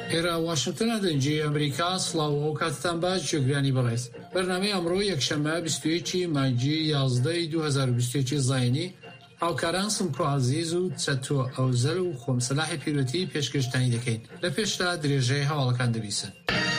ایرا واشنگتن دنجی امریکا سلاو کاتتان باش جگرانی بلایس برنامه امروز یکشنبه 21 مانجی 11 2021 زاینی هاوکاران سمکو عزیز و تساتو اوزل و خمسلاح پیروتی پیشکشتنی دکین لپیشتا دریجه هاوالکان دبیسن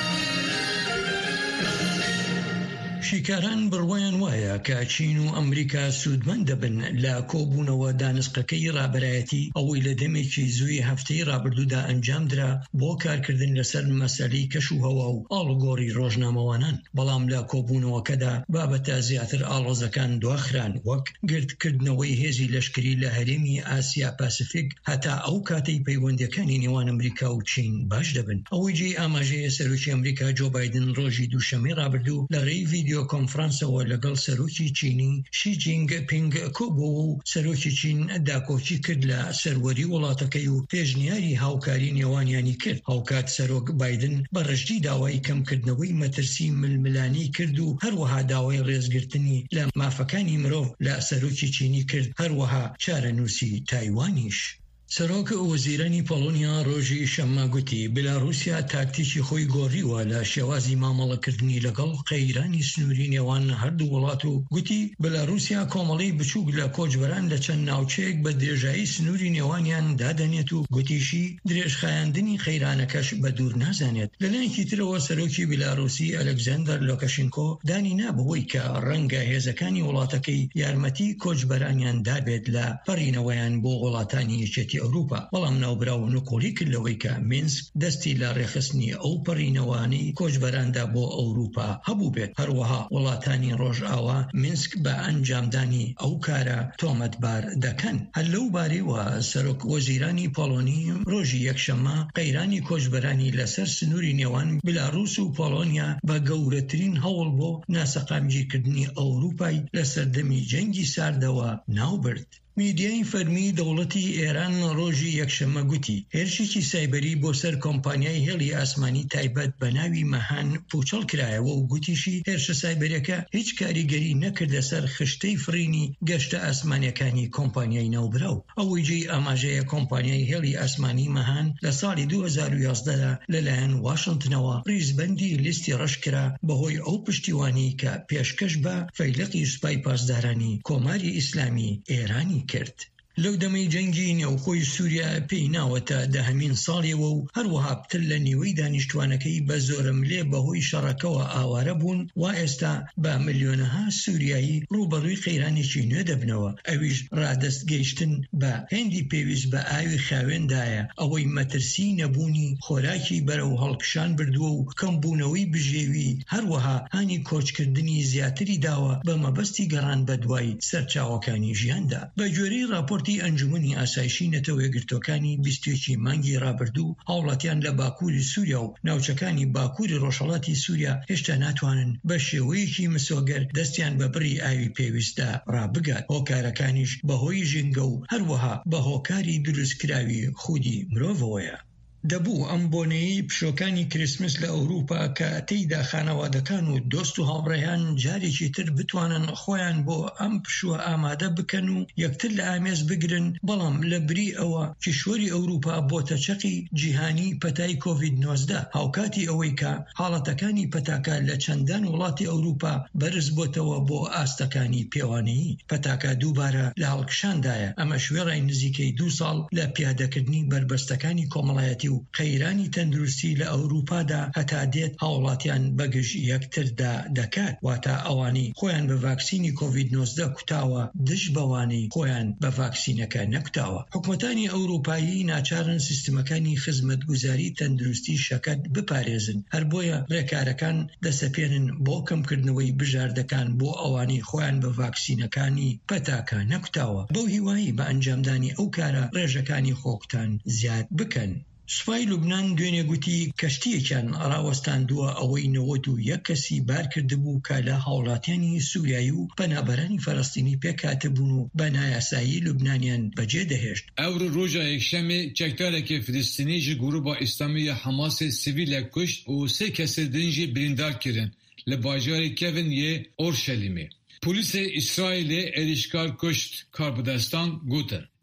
شیکاران بڕوایان وایە کە چین و ئەمریکا سوودمەند دەبن لە کۆبوونەوە دانسقەکەی ڕابەرایەتی ئەوەی لە دەمێکی زووی هەفتەی ڕابردوودا ئەنجامدرا بۆ کارکردن لەسەر مەسەلەی کەش و هەوا و ئاڵوگۆڕی ڕۆژنامەوانان. بەڵام لە کۆبوونەوەکەدا بابەتە زیاتر ئاڵۆزەکان دواخران وەک گردکردنەوەی هێزی لەشکری لە هەرێمی ئاسیا پاسیفیک هەتا ئەو کاتەی پەیوەندیەکانی نێوان ئەمریکا و چین باش دەبن. ئەوەی جێی ئاماژەیە سەرۆکی ئەمریکا جۆ بایدن ڕۆژی دووشەمەی ڕابردوو لە ڕێی ڤیدیۆ کۆنفرانسەوە لەگەڵ سەرۆکی چینی شی جینگ پینگ کۆبوو و سەرۆکی چین داکۆچی کرد لە سەروەری وڵاتەکەی و پێشنیاری هاوکاری نێوانیانی کرد. هاوکات سەرۆک بایدن بەڕشتی داوای کەمکردنەوەی مەترسی ململانی کرد و هەروەها داوای ڕێزگرتنی لە مافەکانی مرۆڤ لە سەرۆکی چینی کرد، هەروەها چارەنووسی تایوانیش. سەرۆک وەزیرانی پۆڵۆنیا ڕۆژی شەممە گوتی بێلاڕووسیا تاکتیکی خۆی گۆڕیوە لە شێوازی مامەڵەکردنی لەگەڵ قەیرانی سنووری نێوان هەردوو وڵات و گوتی بێلاڕووسیا کۆمەڵەی بچووک لە کۆچبەران لە چەند ناوچەیەک بە درێژایی سنووری نێوانیان دادەنێت و گوتیشی درێژخایاندنی قەیرانەکەش بە دوور نازانێت. لەلایەکی ترەوە سەرۆکی بێلاڕووسی ئەلێکزاندەر لۆکاشێنکۆ دانی نابەوەی کە ڕەنگە هێزەکانی وڵاتەکەی یارمەتی کۆچبەرانیان دابێت لە پەڕینەوەیان بۆ وڵاتانی یەکێتی ئەوروپا. بەڵام ناوبراو نوقۆلی کردەوەی کە مینسک دەستی لە ڕێخستنی ئەو پەڕینەوانی کۆچبەراندا بۆ ئەوروپا هەبوو بێت. هەروەها وڵاتانی ڕۆژئاوا مینسک بە ئەنجامدانی ئەو کارە تۆمەتبار دەکەن. هەر لەو بارەیەوە سەرۆک وەزیرانی پۆڵۆنی ڕۆژی یەکشەممە قەیرانی کۆچبەرانی لەسەر سنووری نێوان بێلاڕووس و پۆڵۆنیا بە گەورەترین هەوڵ بۆ ناسەقامگیرکردنی ئەوروپای لە سەردەمی جەنگی ساردەوە ناوبرد. میدیای فەرمی دەوڵەتی ئێران ڕۆژی یەکشەممە گوتی هێرشێکی سایبەری بۆ سەر کۆمپانیای هێڵی ئاسمانی تایبەت بە ناوی مەهان پوچەڵ کرایەوە و گوتیشی هێرشە سایبەریەکە هیچ کاریگەری نەکردە سەر خشتەی فرینی گەشتە ئاسمانیەکانی کۆمپانیای ناوبراو. ئەوەی جێی ئاماژەیە کۆمپانیای هێڵی ئاسمانی مەهان لە ساڵی 2011دا لەلایەن واشنگتنەوە ڕیزبەندی لیستی ڕەشکرا بەهۆی ئەو پشتیوانی کە پێشکەش بە فەیلقی سوپای پاسدارانی کۆماری ئیسلامی ئێرانی کرد. لەو دەمەی جەنگی نێوخۆی سووریا پێی ناوەتە دەهەمین ساڵیەوە و هەروەها پتر لە نیوەی دانیشتوانەکەی بە زۆرملێ بەهۆی شەڕەکەوە ئاوارە بوون و ئێستا بە ملیۆنەها سووریایی ڕوبەڕووی قەیرانێکی نوێ دەبنەوە. ئەویش ڕادەست گەیشتن بە هێندی پێویست بە ئاوی خاوێندایە، ئەوەی مەترسی نەبوونی خۆراکی بەرەو هەڵکشان بردووە و کەمبوونەوەی بژێوی، هەروەها هانی کۆچکردنی زیاتری داوە بە مەبەستی گەڕان بە دوای سەرچاوەکانی ژیاندا. بە گوێرەی راپۆرتی ئەنجومەنی ئاسایشی نەتەوە یەکگرتوەکانی 21 مانگی ڕابردوو هاوڵاتیان لە باکووری سووریا و ناوچەکانی باکووری ڕۆژهەڵاتی سووریا هێشتا ناتوانن بە شێوەیەکی مسۆگەر دەستیان بە بڕی ئاوی پێویستە ڕابگات. هۆکارەکانیش بەهۆی ژینگە و هەروەها بە هۆکاری دروستکراوی خودی مرۆڤەوەیە. دەبوو ئەم بۆنەی پشۆکانی کریسمس لە ئەوروپا کە تێیدا خانەوادەکان و دۆست و هاوڕێیان جارێکی تر بتوانن خۆیان بۆ ئەم پشووە ئامادە بکەن و یەکتر لە ئامێز بگرن. بەڵام لە بری ئەوە کیشوەری ئەوروپا بۆتە چەقی جیهانی پەتای کۆڤید-19 هاوکاتی ئەوەی کە حاڵەتەکانی پەتاکە لە چەندان وڵاتی ئەوروپا بەرز بۆتەوە بۆ ئاستەکانی پێوانەیی. پەتاکە دووبارە لە هەڵکشاندایە. ئەمە شوێڕای نزیکەی 2 ساڵ لە پیادەکردنی بربەستەکانی کۆمەڵایەتی و قەیرانی تەندروستی لە ئەوروپادا هەتا دێت هاوڵاتیان بەگژ یەکتردا دەکات. واتە ئەوانی خۆیان بە ڤاکسینی کۆڤید-19 کوتاوە دژ بەوانەی خۆیان بە ڤاکسینەکە نەکوتاوە. حکومەتانی ئەوروپایی ناچارن سیستمەکانی خزمەتگوزاری تەندروستی شەکەت بپارێزن. هەر بۆیە ڕێکارەکان دەسەپێنن بۆ کەمکردنەوەی بژاردەکان بۆ ئەوانی خۆیان بە ڤاکسینەکانی پەتاکە نەکوتاوە. بەو هیوایی بە ئەنجامدانی ئەو کارە ڕێژەکانی خۆکتان زیاد بکەن. سوپای لوبنان دوێنێ گوتی کەشتیەکیان ڕاوەستاندووە ئەوەی 91 کەسی بار کردبوو کە لە هاوڵاتیانی سووریایی و پەنابەرانی فەڵەستینی پێکاتبوون و بە نایاسایی لوبنانیان بەجێ دەهێشت. ئەوڕۆ ڕۆژە یەکشەمێ چەکدارێکی فلستینی ji گروپا ئیسلامی حماسê sivîlek kuşt û 3 kesê din jî birîndar kirin li bajarê Kevin yê Orşelîmê. Polîsê İsraîlê êrişkar kuşt karbidestan gotin.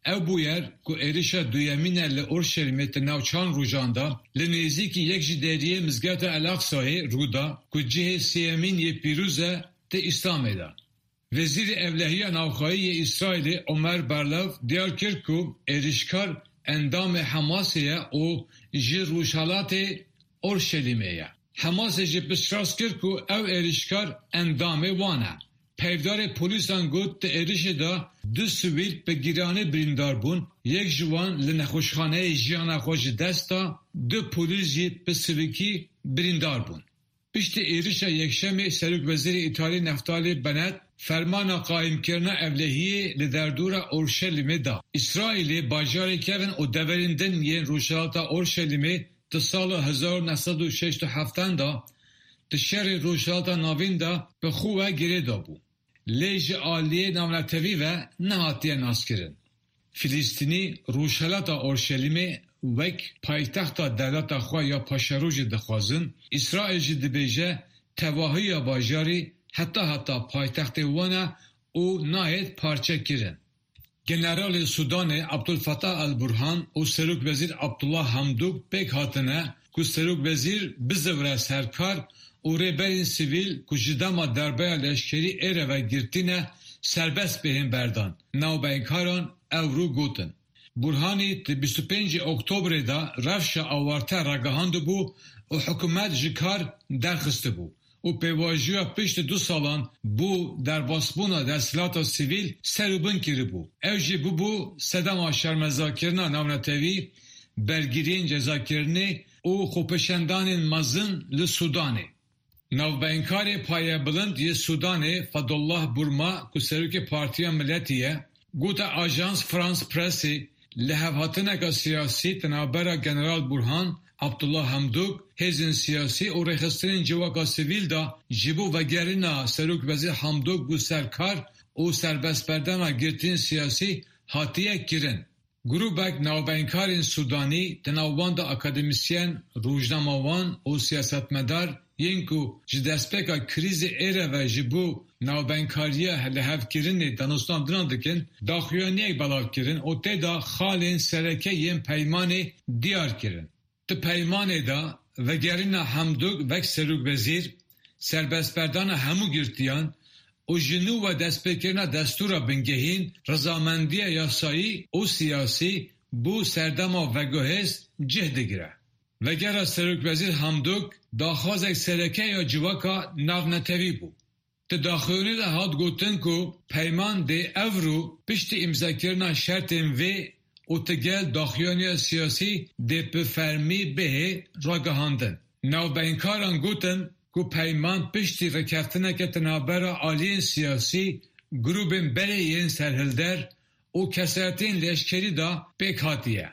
او بویر که ایرشا دویمینه لأورشلیمه تناوچان روجاندا لنزیکی یک جدریه مزگات الاقصای رودا که جه سیمین یه پیروزه ته اسلامه دا. وزیر اولهیه ناوخایی اسرائیل عمر برلوف دیار کرد که ایرشکار اندام حماسیه و جه روشالات اورشلیمه. حماس جه بسراس کرد که او ایرشکار اندام وانه. پیودار پولیسان گوت ته ایرش دا دو سویل به گیرانه بریندار بون، یک جوان لنخوشخانه جیانا خوش دستا، دو پولیسی به سویکی بریندار بون. پشت ایرش یکشنبه سروک وزیر ایتالی نفتالی بنت فرمان قائم کردن اولهیه لدردور اورشلیمه دا. اسرائیل باجاری کردن و دورندن یه روشالات اورشلیمه تا سال 1967 دا تا شهر روشالات ناوین دا به خواه گیره دا بود. لیج عالیه نامنتوی و نهاتیه ناس کرن. فلسطینی روشالات اورشلیمه وک پایتخت دولت خواه یا پاشروج دخوازن، اسرائیل جدبیجه تواهی باجاری حتی پایتخت وانا او نهایت پارچه کرن. جنرال سودان عبدالفتاح البرهان و سروک وزیر عبدالله حمدوک بک هاتنه که سروک وزیر بزوره سرکار و ریبرین سیویل که جداما دربای لشکری ایره و گرتینه سربست بهم بردان. نو بینکاران اورو گوتن. برهانی 25 اکتبر دا رفش آوارته رگاهانده بو و حکومت جکار درخسته بو. و پیواجیو پشت 2 سالان بو در باسبونا دستلات سیویل سروبن کری بو. اوجی بو صدام شرمزاکرنا نونتوی برگیرین جزاکرنی و خوپشندان مزن لسودانه. نوبینکار پایه بلند یه سودانه فضلالله بورما که سروک پارتیا ملتیه گوتا آژانس فرانس پرسی لحواتنک سیاسی تنابرا جنرال برهان عبدالله حمدوک هزین سیاسی و رخسترین جواکا سیویل دا جبو و گرینا سروک وزیر حمدوک بو سرکار و سربست بردن و گرتین سیاسی هاتیه کرن. گروبک نوبینکارین سودانی تناوباند اکادمیسین روزنامه‌وان و سیاستمدار ینکو جدسپکا کریز ایره و جبو نوبینکاریه لحوکرین دانستان دراندکن داخویانیه بلاو کرن و تیدا خالین سرکه ین پیمانی دیار کرن. ته پیمانه دا و گرینا حمدوک وک سروک وزیر سربست بردان همو گرتیان و جنو و دستپکرنا دستورا بنگهین رضامندی یاسایی و سیاسی بو سردما و گوهز جهده گره. و گره سروک وزیر حمدوک داخواز اک سرکه یا جواکا ناونتوی بو. ته داخویانی دا هاد گوتن که پیمان ده اورو پشت امضا کرنا شرطن و او تگل داخویانی سیاسی ده پفرمی به راگهاندن. نوبینکاران گوتن که پیمان پشتی رکفتنه که تنابرا آلین سیاسی گروبین بلیین سرهلدر و کسرتین لشکری دا بکاتیه.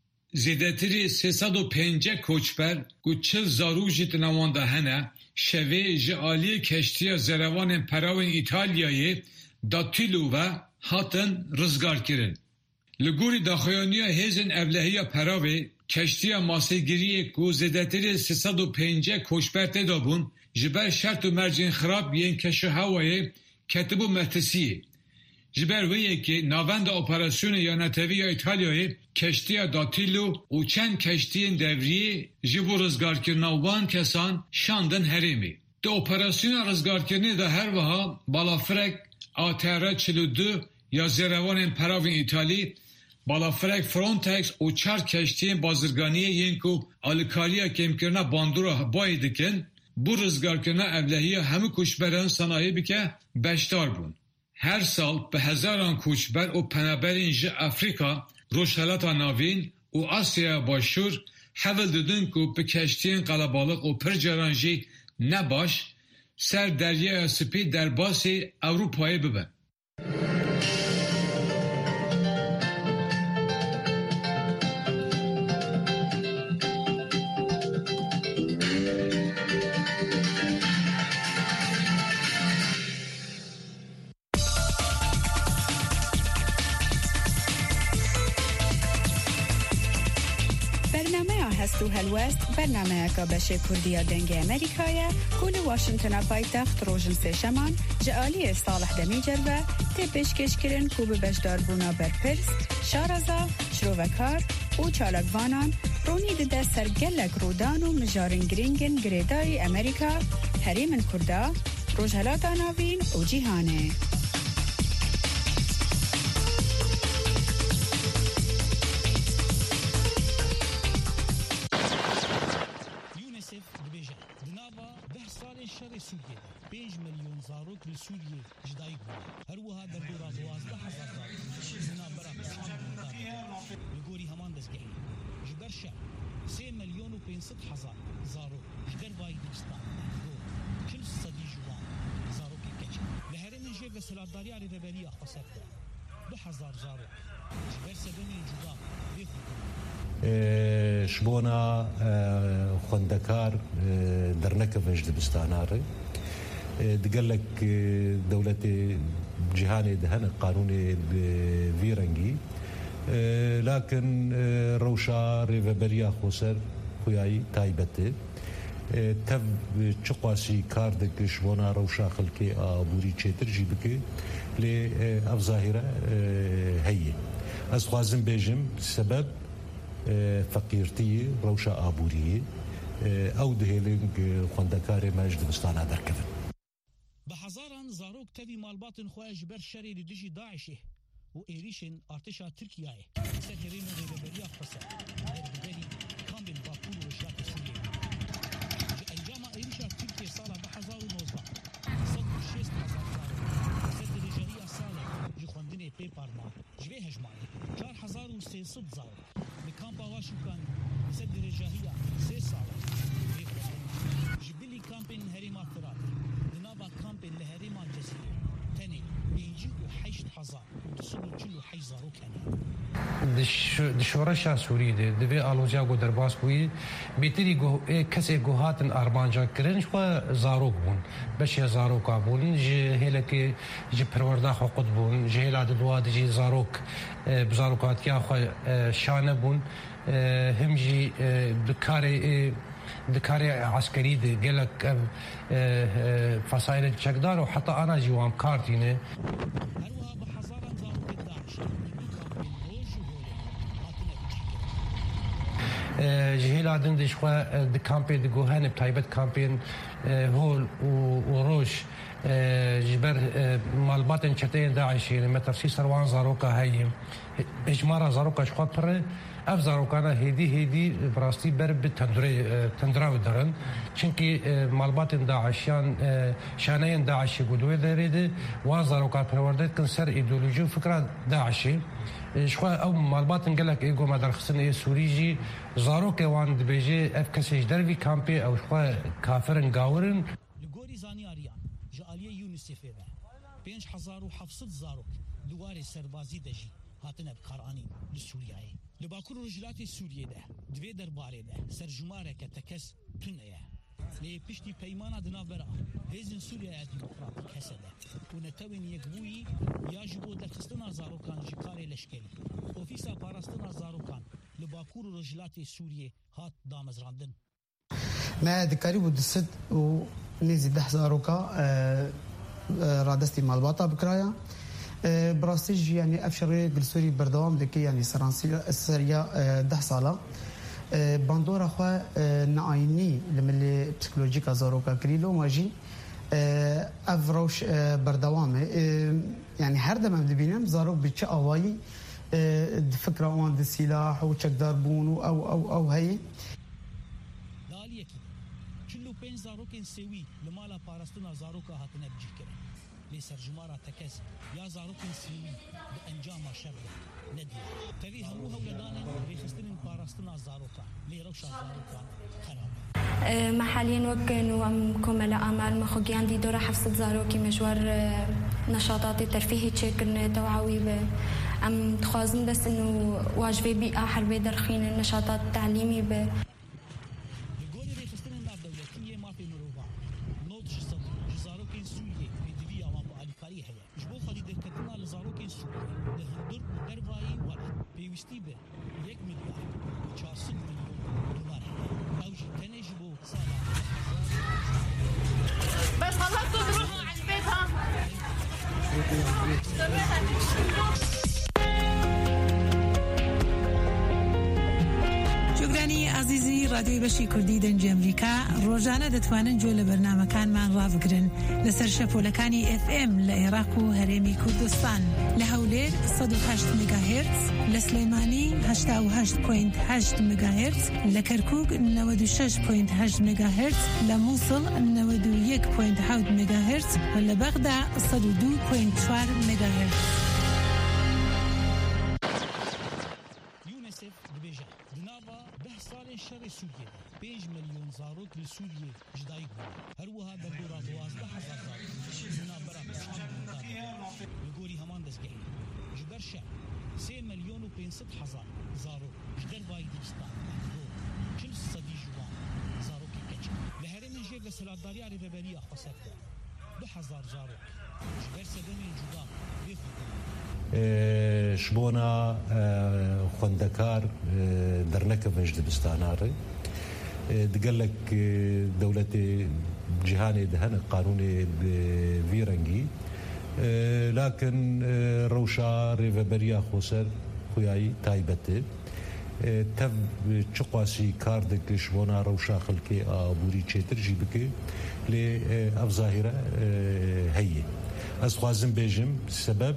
زیدتری 305 کوچبر که 40 زاروجی تنوانده هنه شوه جعالی کشتی زروان پراوین ایتالیایی دا تیلو و هاتن رزگار کرن. لگوری داخویانی هزین اولهی پراوی کشتی ماسیگیری که زیدتری 305 کوچبر تدابون جبر شرط و مرجین خراب ین کش هوایی کتبو مهتسیه. جبر ویه که ناوند اپراسیون یانتوی ایتالیایی کشتی داتیلو و چند کشتی دوریه جبو رزگار کرناوان کسان شاندن هریمی. ده اپراسیون رزگار کرنی ده هر وها بالافرک آتره 42 یا زیروان پراوین ایتالی بالافرک فرونتکس و 4 کشتی بازرگانی ینکو آلکاریا کمکرنا باندورا بایدکن bu rızgarkına evlehiye hemi kuşberin sanayi که beştar bun. Her sal be hezaran kuşber o penaberin ji Afrika, Roşelata Navin o Asya başur hevel didin ku be keştiyen kalabalık o percaran ji ne baş ser deryaya spi derbasi Avrupa'ya bibe. هستو هلوست برنامه که بشه کردیا دنگ امریکایه کل واشنطن پایتخت روشن سشمان جالی صالح دمی جلوه تی پیشکش کرن کو به بشدار بونا برپرس شارزا شروکار و چالکوانان رونی ده سرگلک رودان و مجارن گرینگن گریدای امریکا هریمن کردا روجهلات آناوین و جیهانه سوريا 5 مليون زاروك لسوريا جدايق هروها دردورا 12,000 زاروك يقولي همان دزقعي جبرشا 3 مليون و500,000 زاروك جدر باي ديستان كل صدي جوان زاروك الكتش لهرم نجيب لسلاداري على ربانية خسرته 2,000 زاروك جبر سبني جدا شبونا خندكار درنكفش دبستاناري دقلك دولة جهاني دهن قانوني فيرنجي لكن روشا ريفابريا خسر خوياي تايبته تف چقاسي كاردك شبونا روشا خلكي ابوري چتر جيبك لي افظاهره هي از خوازم بيجم سبب فقيرتي روشا ابوري او دهيلنج خندكار ماجد بستانا دركفن بحزاران زاروك تبي مالباطن خواج بر شري لدجي داعشه وإيريشن ارتشا تركيا سهرين ريبريا خسر بدري كامل باكور وشات سوريا الجامعة إيريشا تركيا صالة بحزار ونوزع صد 6,000 سد رجالية صالة جخوندني بيبارما جبه هجماني 4,300 زاروك لكامبا واشوكان سد رجالية 6 صالة جبلي كامبين هريما فرات لنابا كامبين لهريما الجزيرة تاني بيجيو 8,000 ودسولو جلو 8 زاروك هنا دشورشا سوري دبي آلوجا گو درباس بوي بيتري گو کسی گوهاتن اربانجا کرن شو زاروك بون بشي زاروكا بون جي هلكي جي پروردا حقوق بون جي هلا دوا دجي زاروك بزاروكات كيا خو شانه بون هم جي دكاري عسكري دي قالك فصائل تشكدار وحتى انا جوام كارتينه جهيلا دندش خوا دكامبين دغوهن بتايبت كامبين هول وروش جبر مالباتن چتين داعشين مترسي سروان زاروكا هاي اجمارا زاروكا شخاطر اف زاروكانا هيدي براستي برب تندراو درن چونكي مالباتن داعشيان شانين داعشي قدوه داريد وان زاروكا پروردت كن سر ايديولوجي وفكرة داعشي شخوا او مالباتن قالك ايقو مدرخصن اي سوريجي زاروكا وان دبيجي اف كسيج دربي كامبي او شخوا كافرن قاورن لغوري زاني اريان جاليه يونيسيف 5,700 زاروك دواري سربازي دجي هاتنا بقرانين لسوريا لباكور رجلات سوريا ده دوي درباري ده سرجمارة كتكس تنية لي بشتي بيمانا دنافرا هزن سوريا ديمقراطيك هسده ونتوين يقبوي ياجبو درخستنا زاروكان جكاري لشكري اوفيسا باراستنا زاروكان لباكور رجلات سوريا هات دامزراندن ما ذكري ودست ونزي 10 زاروكا رادستي مالباطا بكرايا براستيج يعني افشري بالسوري بردوام دكي يعني سريا 10 صاله باندورا خوا نايني لملي بسيكولوجيكا زاروكا كريلو ماجي افروش بردوام يعني هر دم ببينم زاروك بتش اواي فكره وان السلاح وتشك داربون او هي داليكي كله بين زاروكين سوي لمالا باراستنا زاروكا هاتنا بجكره ليسر جمارة تكس يا زاروكن سيوي بأنجام شرده ندي تبي هموها ولدانا بيخستن باراستنا زاروكا لي روشا زاروكا خراب محليا وكانوا أم كمل أعمال مخوجيان دي دورة حفصة زاروكي مشوار نشاطات الترفيهي تشكرنا توعوي أم تخازن بس إنه واجبي بيئة حربي درخين النشاطات التعليمي ب لقولي بيخستن النار دولتية ما في مروفا نوتش صدي زاروكين سوريا بدبيا ما بألكاري هيا جبو خلي دركتنا لزاروكين سوريا لهندر درباي ولا بيوستي به 1 مليار و400 مليون دولار رادیوی بەشی کوردی دەنگی ئەمریکا ڕۆژانە دەتوانن گوێ لە بەرنامەکانمان ڕابگرن لەسەر شەپۆلەکانی FM لە عێراق و هەرێمی کوردستان لە هەولێر 108 مگاهرتز، لە سلێمانی 88.8 مگاهرتز، لە کەرکووک 96.8 مگاهرتز، لە مووسڵ 91.7 مگاهرتز و لە بەغدا 102.4 مگاهرتز. شر سوریه 5 میلیون زاروک لسوریه جدایی بود. هر وها در دورا 12,000 زاروک منابرا پشتی بودند. لگوری همان دزگی. جبر شب 3 میلیون و 500,000 زاروک جدر وای دیستان. چل صدی جوان زاروکی کچ. لهرم جیب لسلاداری علی ببری خسرته. 2,000 زاروک. جبر سدمی جدا بخواد. شبونا خوندكار درنك فنج دبستاناري دقلك دولة جهاني دهن قانوني فيرنجي لكن روشا ريفابريا خوسر خوياي تايبته تف تشقاسي كاردك شبونا روشا خلكي ابوري تشتر جيبك لافظاهره هي از خوازم بيجم سبب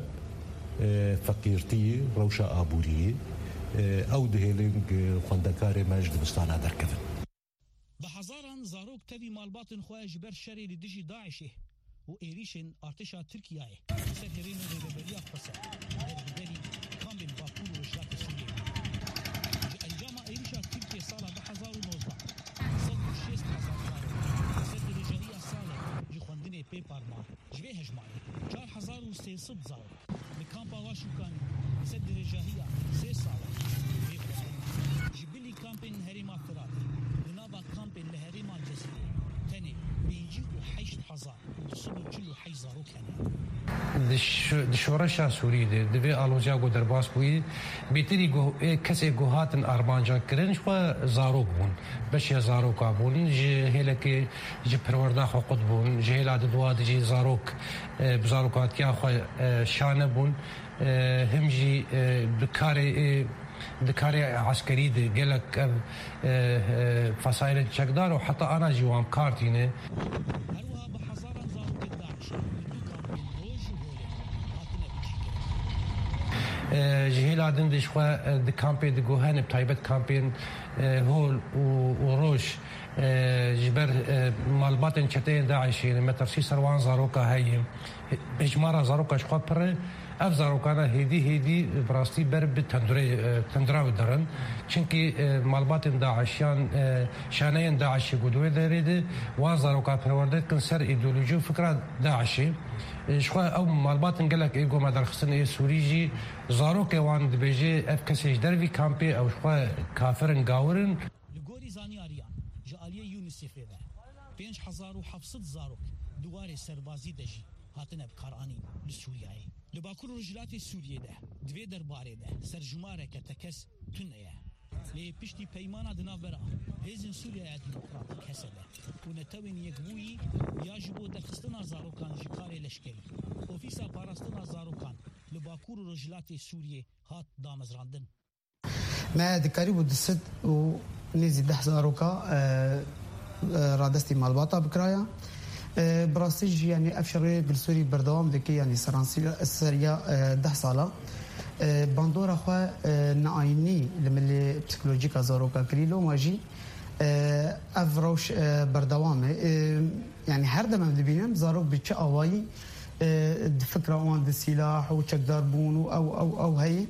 فقيرتي روشا آبوري أو دهيلنج خندكاري مجد بستانا دركفن بحزاران زاروك تبي مالباطن خواج بر شري لدجي داعشه وإيريشن ارتشا تركيا سهرين لبريا خسر بدري كامل باكور وشلاك سوريا الجامعة إيريشا تركيا صالة بحزار ونوزع صد الشيست حزار صد الرجالية صالة جخوندني بيبارما جبه هجماني 4,300 زاروك لكامبا واشوكان سد رجاهية 3 سالة جبلي كامبين هريما فراتي لنابا كامبين لهريما الجزيرة تاني بيجيو 8,000 وصلوا كله 8 كان دشورشا سوری دوی آلوجا گو درباس بوی بیتری گو کسی گوهاتن اربانجا کرن شو زاروک بون بشی زاروکا بون هلکی جی پروردا حقوق بون جهلا دوا دجی زاروک بزاروکات کیا خو شانه بون هم جی دكاري عسكري دي قالك فصائل تشكدار وحتى انا جوام كارتينه جهيلا دندش خوا د كامبين د جوهان بتايبت كامبين هول وروش جبر مالباتن چتين داعشين مترسي سروان زاروكا هي بجمارا زاروكا شخوا پر اف زاروكانا هيدي براستي برب تندراو درن چونكي مالباتن داعشيان شانين داعشي قدوه داريد وان زاروكا پروردت كن سر ايديولوجي وفكرة داعشي شخوا او مالباتن قالك ايقو مدار خصن اي سوريجي زاروكا وان دبيجي اف كسيج دربي كامبي او شخوا كافرن قاورن لغوري زاني اريان جاليه يونيسيف ده 5,700 زاروك دواري سربازي دجي هاتنا بكاراني لسورياي لباكور رجلات سوريا ده دوي درباري ده سرجمارة كتكس تنية لي بشتي بيمانا دنافرا هزن سوريا ديمقراطيك هسده ونتوين يقبوي ياجبو درخستنا زاروكان جكاري لشكري اوفيسا باراستنا زاروكان لباكور رجلات سوريا هات دامزراندن ما دكاري ودست ونزي 10 زاروكا رادستي مالباطا بكرايا براستيج يعني افشري بالسوري بردوام دكي يعني سريا 10 ساله باندورا خوا نايني لملي بسيكولوجيكا زاروكا كريلو ماجي افروش بردوام يعني هر دم دبينم زاروك بتش اواي فكره وان السلاح وتشدار بونو او هي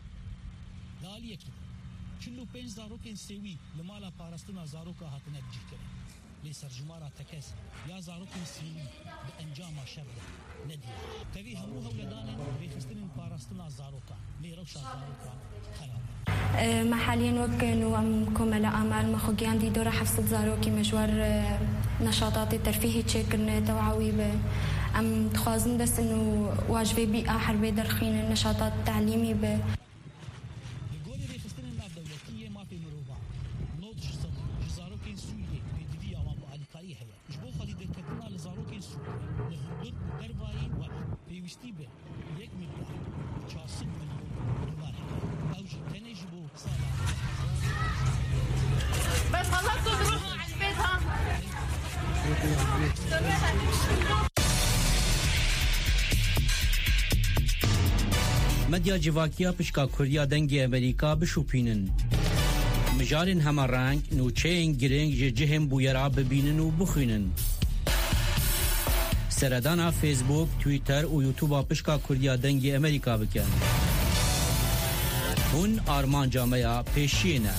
داليك كله بين زاروك سوي لمالا باراستنا زاروكا هاتنا بجيكره لسرجمارة تكس يا زاروك سيني بأنجام شرده ندي تبي هموها ولدان بيخستن باراستنا زاروكا ليروشا زاروكا خلال محليا وكانوا عم كمل أعمال مخوجيان دي دورة حفصة زاروكي مشوار نشاطات الترفيهي تشكرنا توعوي عم تخازن بس إنه واجبي بيئة حربي درخين النشاطات التعليمي بس مدیا جواکیا پشکا کردیا دنگی امریکا بشوپینن مجارن همه رنگ نوچهین گرنگ جهم بویرا ببینن و بخوینن سردانا فیسبوک تویتر و یوتیوب پشکا کردیا دنگی امریکا بکن هون آرمان جامعه پیشینه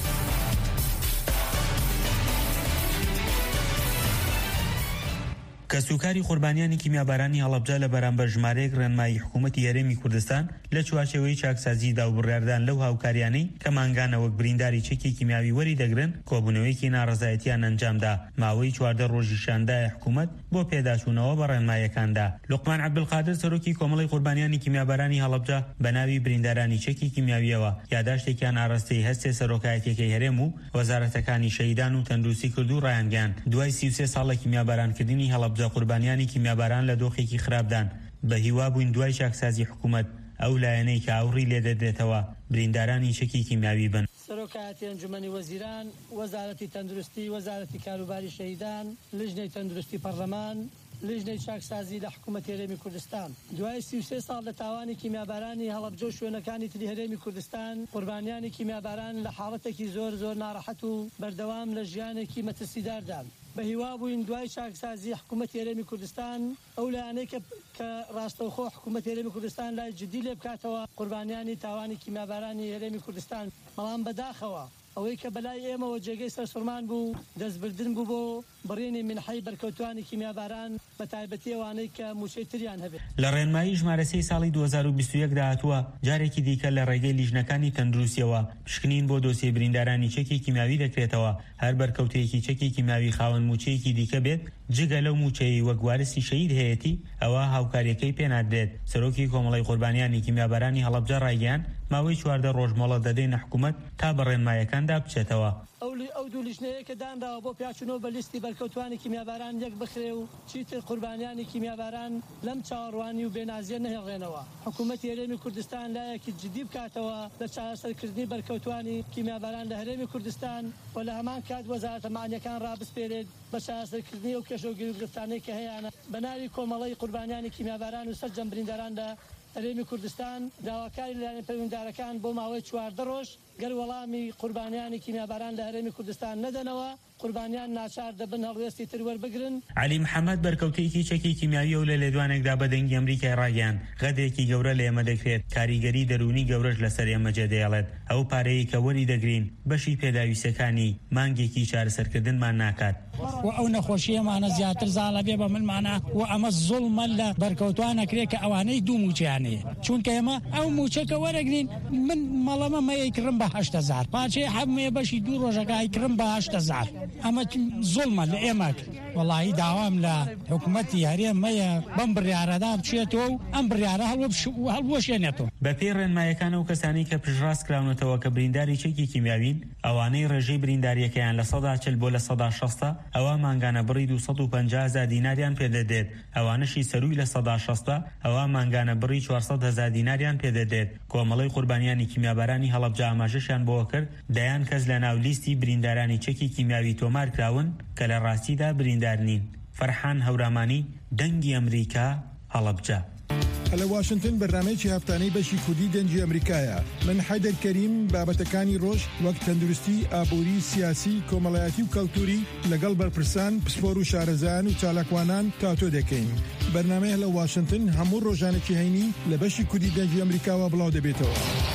کەسوکاری قوربانیانی کیمیابارانی هەڵەبجە لە بەرامبەر ژمارەیەک ڕێنمایی حکوومەتی هەرێمی کوردستان لە چوارچێوەی چاکسازیدا و بڕیاردان لەو هاوکاریانەی کە مانگانە وەک برینداری چەکی کیمیاوی وەری دەگرن کۆبوونەوەیەکی ناڕەزایەتیان ئەنجامدا ماوەی 14 ڕۆژی شاندای حکوومەت بۆ پێداچوونەوە بە ڕێنمایەکاندا. لوقمان عەبدولقادر سەرۆکی کۆمەڵی قوربانیانی کیمیابارانی هەڵەبجە بە ناوی بریندارانی چەکی کیمیاویەوە یاداشتێکیان ئاڕاستەی هەستێ سەرۆکایەتیەکەی هەرێم و وەزارەتەکانی شەهیدان و تەندروستی کرد و ڕایانگەاند. دوای 33 ساڵ لە کیمیابارانکردنی هەڵەبجە قوربانیانی کیمیاباران لە دۆخێکی خراپدان بە هیوا بووین دوای چاکسازی حکوومەت ئەو لایەنەی کە ئاوڕی لێدەدرێتەوە بریندارانی چەکی کیمیاوی بن. سەرۆکایەتی ئەنجومەنی وەزیران، وەزارەتی تەندروستی، وەزارەتی کاروباری شەهیدان، لیژنەی تەندروستی پەرلەمان، لیژنەی چاکسازی لە حکوومەتی هەرێمی کوردستان. دوای 33 ساڵ لە تاوانی کیمیابارانی هەڵەبجە و شوێنەکانی تری هەرێمی کوردستان قوربانیانی کیمیاباران لە حاڵەتێکی زۆر ناڕەحەت و بەردەوام لە ژیانێکی مەترسیداردان. بە هیوا بووین دوای چاکسازی حکوومەتی هەرێمی کوردستان ئەو لایەنەی کە ڕاستەوخۆ حکوومەتی هەرێمی کوردستان لای جدی لێ بکاتەوە قوربانیانی تاوانی کیمیابارانی هەرێمی کوردستان. بەڵام بەداخەوە ئەوەی کە بەلای ئێمەوە جێگەی سەرسوڕمان بوو دەستبردن بوو بۆ بڕێنی منحەی بەرکەوتوانی کیمیاباران بە تایبەتی ئەوانەی کە موچەی تریان هەبێت. لە ڕێنمایی ژمارەسەی ساڵی 2021 داهاتووە جارێکی دیکە لە ڕێگەی لیژنەکانی تەندروستیەوە پشکنین بۆ دۆسیە بریندارانی چەکی کیمیاوی دەکرێتەوە هەر بەرکەوتەیەکی چەکی کیمیاوی خاوەن موچەیەکی دیکە بێت جگە لەو موچەی وەک وارسی شەهید هەیەتی ئەوە هاوکاریەکەی پێنادرێت. سەرۆکی کۆمەڵی قوربانیانی کیمیابارانی هەڵەبجە ڕایگەیاند ماوەی 14 ڕۆژ مۆڵەت دەدەین حکوومەت تا بە ڕێنمایەکاندا بچێتەوە. ئەو دوو لیژنەیە کە دانراوە بۆ پیاچوونەوە بە لیستی بەرکەوتوانی کیمیاباران یەک بخرێ و چیتر قوربانیانی کیمیاباران لەم چاوەڕوانی و بێنازیە نەهێڵێنەوە. حکوومەتی هەرێمی کوردستان لایەکی جدی بکاتەوە لە چارەسەرکردنی بەرکەوتوانی کیمیاباران لە هەرێمی کوردستان و لە هەمان کات وەزارەتە مانیەکان ڕابسپێرێت بە چارەسەرکردنی و کێشە و گرفتانەی کە هەیەە بە ناوی کۆمەڵەی قوربانیانی کیمیاباران و سەرجەم برینداران لە هەرێمی کوردستان داواکاری لایەنە پەیوەنددارەکان بۆ ماوەی 14 ڕۆژ گەر وەڵامی قوربانیانی کیمیاباران لە هەرێمی کوردستان نەدەنەوە قوربانیان ناچار دەبن هەڵوێستی تر وەربگرن. علی محەممەد بەرکەوتەیەکی چەکی کیمیاوی و لە لێدوانێکدا بە دەنگی ئەمریکای ڕاگەیان غەدێکی گەورە لە ئێمە دەکرێت کاریگەری دەرونی گەورەش لەسەر ئێمەجێ دەیەڵێت ئەو پارەیە کە وەری دەگرین بەشی پێداویستەکانی مانگێکی چارەسەرکردنمان ناکات و ئەو نەخۆشیەمانە زیاتر زاڵە بێ بە منمانە و ئەمە زوڵمە لە بەرکەوتوانەکرێت کە ئەوانەی دوو موچیانەیە چونکە ئێمە ئەو موچەکە وەرەگرین من مەڵەمە مەیەکڕم بە 8,000 پاچێ هەمێ بەشی دوو ڕۆژەکەی کڕم بە 8,000 ئەمە زوڵمە لە ئێمە وەڵاهی داوام لە حکوومەتی هەرێمەیە بەم بڕیارەدا بچێتەوە و ئەم بڕیارە هەڵوەشێنێتەوە. بە پێی ڕێنمایەکانە و کەسانی کە پشتڕاست کراونەتەوە کە برینداری چەکی کیمیاوین ئەوانەی ڕێژەی برینداریەکەیان لە 140 بۆ لە 160 ئەوە مانگانە بڕی 250,000 دیناریان پێدەدێت ئەوانشی سەروی لە 160 ئەوە مانگانە بڕی 400,000 دیناریان پێدەدێت. کۆمەڵی قوربانیانی کیمیابارانی هەڵەبجە ئاماژەشیان بۆ کرد دەیان کەس لە ناو لیستی بریندارانی چەکی کیمیاوی تۆمار کراون کە لە ڕاستیدا بریندار نین. فەرحان هەورامانی دەنگی ئەمریکا هەڵەبجە. لە واشنگتن بەرنامەیەکی هەفتانەی بەشی کوردی دەنگی ئەمریکایە. من حەیدەر کەریم بابەتەکانی ڕۆژ وەک تەندروستی، ئابووری، سیاسی، کۆمەڵایەتی و کەلتوری لەگەڵ بەرپرسان، پسپۆر و شارەزایان و چالاکوانان تاتۆ دەکەین. بەرنامەیە لە واشنگتن هەموو ڕۆژانێکی هەینی لە بەشی کوردی دەنگی ئەمریکاوە بڵاو دەبێتەوە.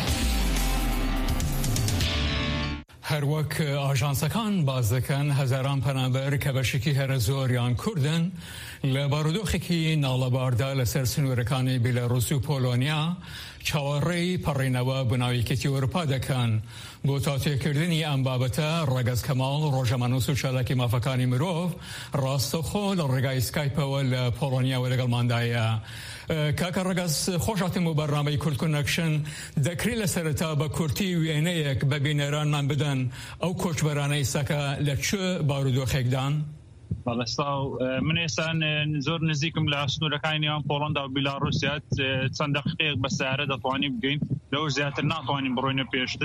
هەروەک ئاژانسەکان باز دەکەن هەزاران پەنابەر کە بەشێکی هەرە زۆریان کوردن لە بارودۆخێکی ناڵەباردا لەسەر سنوورەکانی بیلاڕوس و پۆلۆنیا چاوەڕێی پەڕێنەوە بناویکەتی ئەوروپا دەکەن. بۆ تاتێکردنی ئەم بابەتە ڕەگەز کەماڵ ڕۆژەمانووس و چالاکی مافەکانی مرۆڤ ڕاستەوخۆ لە ڕێگای سکایپەوە لە پۆلۆنیاوە لەگەڵماندایە. کاکە ڕەگەز خۆشاتم و بەرنامەی کورد کۆنەکشن دەکرێت لە سەرەتا بە کورتی وێنەیەک بە بینەرانمان بدەن ئەو کۆچبەرانەی سەکە لە چ بارودۆخێکدان؟ من ئێستا زۆر نزیکم لە سنوورەکانیان پۆڵەندا و بیلاڕوسیات چەند دەقیقەیەک بە سیارە دەتوانین بگەین لەو زیاتر ناتوانین بڕۆینە پێشتر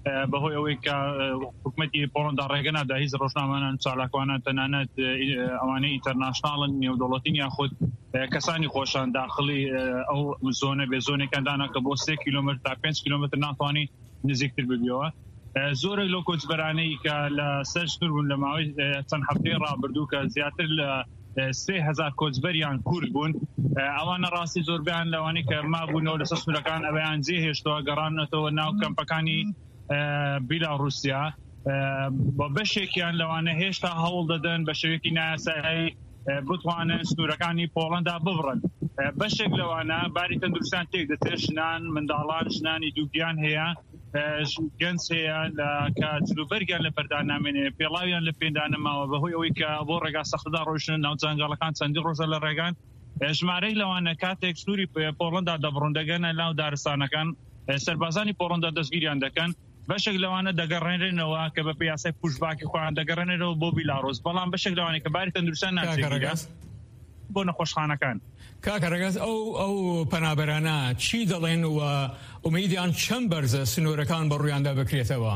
بەهۆی ئەوەی کە حکوومەتی پۆڵندا ڕێگەنادا هیچ ڕۆژنامەیان چالاکوانە تەنانەت ئەوانەی ئینتەرناشناڵن نێودوڵەتین یاخود کەسانی خۆشان داخلی ئەو زۆنە بێ زۆنێکان دانا کە بۆ 3 کیلومتر تا 5 کیلومتر ناتوانانی نزیکتر ببیەوە. زۆرێک لەو کۆچبەرانەی کە لە سەر سنوور بوون لە ماوەی چەند هەفتەی ڕابردوو کە زیاتر لە 3000 کۆچبەریان کورد بوون، ئەوانە ڕاستی زۆربیان لەوانەی کە ڕما بوونەوە لەسەر سنوورەکان ئەویان جێهێشتەوە گەڕانەوە ناو کەمپەکانی بیلاڕوسیا. بە بەشێکیان لەوانە هێشتا هەوڵ دەدەن بە شێوەیەکی نایاسایی بتوانن سنوورەکانی پۆڵەندا ببڕن. بەشێک لەوانە باری تەندروستیان تێک دەچێت، ژنان منداڵان ژنانی دووگیان هەیە، گەنج هەیە کە جلوبەرگیان لە بەردان نامێنێ، پێڵاویان لە پێدانە ماوە بەهۆی ئەوەی کە بۆ ڕێگا سەختدا ڕۆیشتن ناو جەنگەڵەکان چەندی ڕۆژە لە ڕێگان. ژمارەی لەوانە کاتێک سنووری پۆڵەندا دەبڕون دەگەنە ناو دارستانەکان، سەربازانی پۆڵەندا دەستگیریان دەکەن، بەشێک لەوانە دەگەڕێنرێنەوە کە بە پیاسەی پوشباکی خۆیان دەگەڕێنەوە بۆ بیلاڕۆس، بەڵام بەشێک لەوانەیە کە باری تەندروستیان ناچێت بۆ نەخۆشخانەکان. کاکە ڕێگەز ئەو پەنابەرانە چی دەڵێن و ئومێدیان چەند بەرزە سنوورەکان بەڕوویاندا بکرێتەوە؟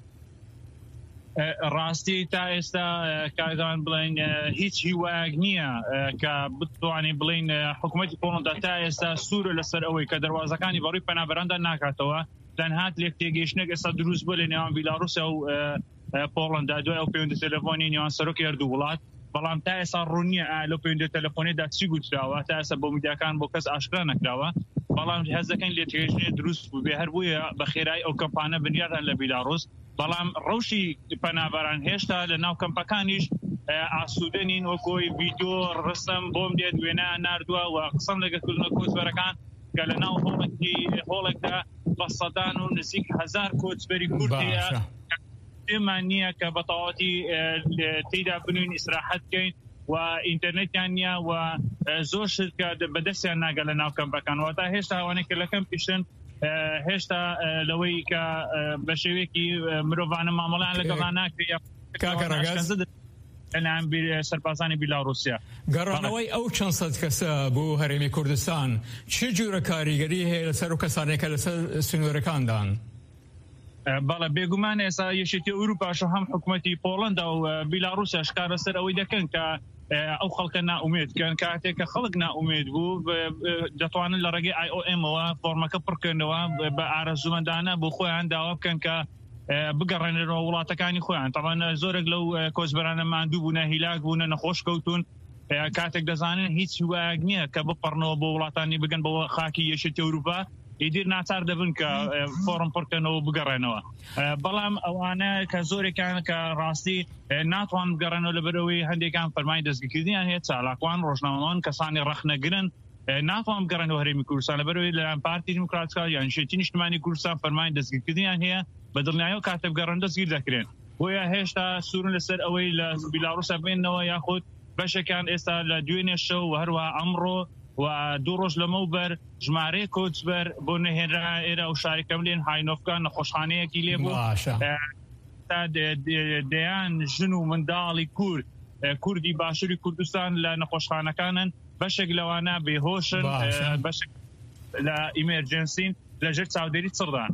ڕاستی تا ئێستا کاگان بڵین هیچ هیوایەک نییە کە بتوانین بڵین حکوومەتی پۆڵەندا تا ئێستا سوورە لەسەر ئەوەی کە دەواازەکانی بەڕووی پەنابەراندا ناکاتەوە. تەنها لێک تێگەیشتنێک ئێستا دروست بووە لە نێوان بیلاڕوسیا و پۆڵەندا دوای ئەو پەیوەندی تەلەفۆنی نێوان سەرۆکی هەردوو وڵات، بەڵام تا ئێستا ڕوونیە لەو پەیوەندی تەلەفۆنیدا چی گوتراوە، تا ئێستا بۆ میدیاکان بۆ کەس ئاشکرا نەکراوە، بەڵام هەز دەکەن لێک تێگەیشتنێک دروست بوو بێ هەر بوویە بە خێرایی ئەو کەمپانە بنیادان لە بیلاڕوس، بەڵام ڕەوشی پەنابەران هێشتا لە ناو کەمپەکانیش ئاسوودە نین، وەکۆی ڤیدیۆ ڕستەم بۆم دێت وێنە ناردووە و قسەم لەگەڵ کۆچبەرەکان کە لە ناو هۆڵێکدا بە سەدان و نزیک 1000 کۆچبەری کورد هەیە پێمان نییە کە بە تەواوەتی تێیدا بنوین ئیسراحەت بکەین و ئینتەرنێتیان نییە و زۆر شت کە بەدەستیان ناگە لە ناو کەمپەکان، واتە هێشتا ئەوانەی کە لە کەم پیشن هێشتا لەوەی کە بە شێوەیەکی مرۆڤانە مامەڵیان لەگەڵان ناکرێت سەربازانی بیلاڕوسیا. گەڕانەوەی ئەو چەند سەد کەسە بۆ هەرێمی کوردستان چ جۆرە کاریگەری هەیە لەسەر و کەسانێکە لەسەر سنوورەکاندان؟ بەڵێ بێگومان ئێستا یەکێتی ئەوروپاش و هەم حکوومەتی پۆڵەندا و بیلاڕوسیا شکارە سەر ئەوەی دەکەن کە ئەو خەڵکە ناومێدکەن، کاتێک کە خەڵک ناومێد بوو دەتوانن لە ڕێگەی IOM-ەوە فۆرمەکە پڕکردنەوە بە ئارەزومەندانە بۆ خۆیان داوا بکەن کە بگەڕێنەوە وڵاتەکانی خۆیان. تاوان زۆرێک لەو کۆچبەرانە ماندوو بوونە، هیلاک بوونە، نەخۆش کەوتون، کاتێک دەزانن هیچ هیوایەک نییە کە بپەڕنەوە بۆ وڵاتانی بگەن بەوە خاکی یەکێتی ئەوروپا، ئیدیر ناچار دەبن کە فۆرم پڕکەنەوە بگەڕێنەوە. بەڵام ئەوانە کە زۆرێکان کە ڕاستی ناتوان بگەڕێنەوە لەبەرەوەی هەندێکان فەرمای دەستگیرکردنیان هەیە، چالاکوان ڕۆژنامەوان کەسانی ڕەخنەگرن ناتوان بگەڕێنەوە هەرێمی کوردستان لەبەرەوەی لەلایەن پارتی دیموکراتیکا یان شێتی نیشتیمانی کوردستان فەرمای دەستگیرکردنیان هەیە، بە دڵنیاییەوە کاتێ بگەڕێن دەستگیر دەکرێن. بۆیە هێشتا سوورن لەسەر ئەوەی لە بیلاڕوسیا بێنەوە، یاخود بەشێکان ئێستا لە دوێنێ شەو و هەروەها ئەمڕۆ و 2 ڕۆژ لەمەوبەر ژمارەیە کۆچبەر بۆ نەهێنرا ئێرە و شارێکەم لێن هاینۆفکان نەخۆشخانەیەکی لێ بوو تا دەیان ژن و منداڵی کوردی باشووری کوردستان لە نەخۆشخانەکانن، بەشێک لەوانە بێهۆشن، بەشێک لە ئیمەرجەنسین لەژێر چاودێری چڕدان.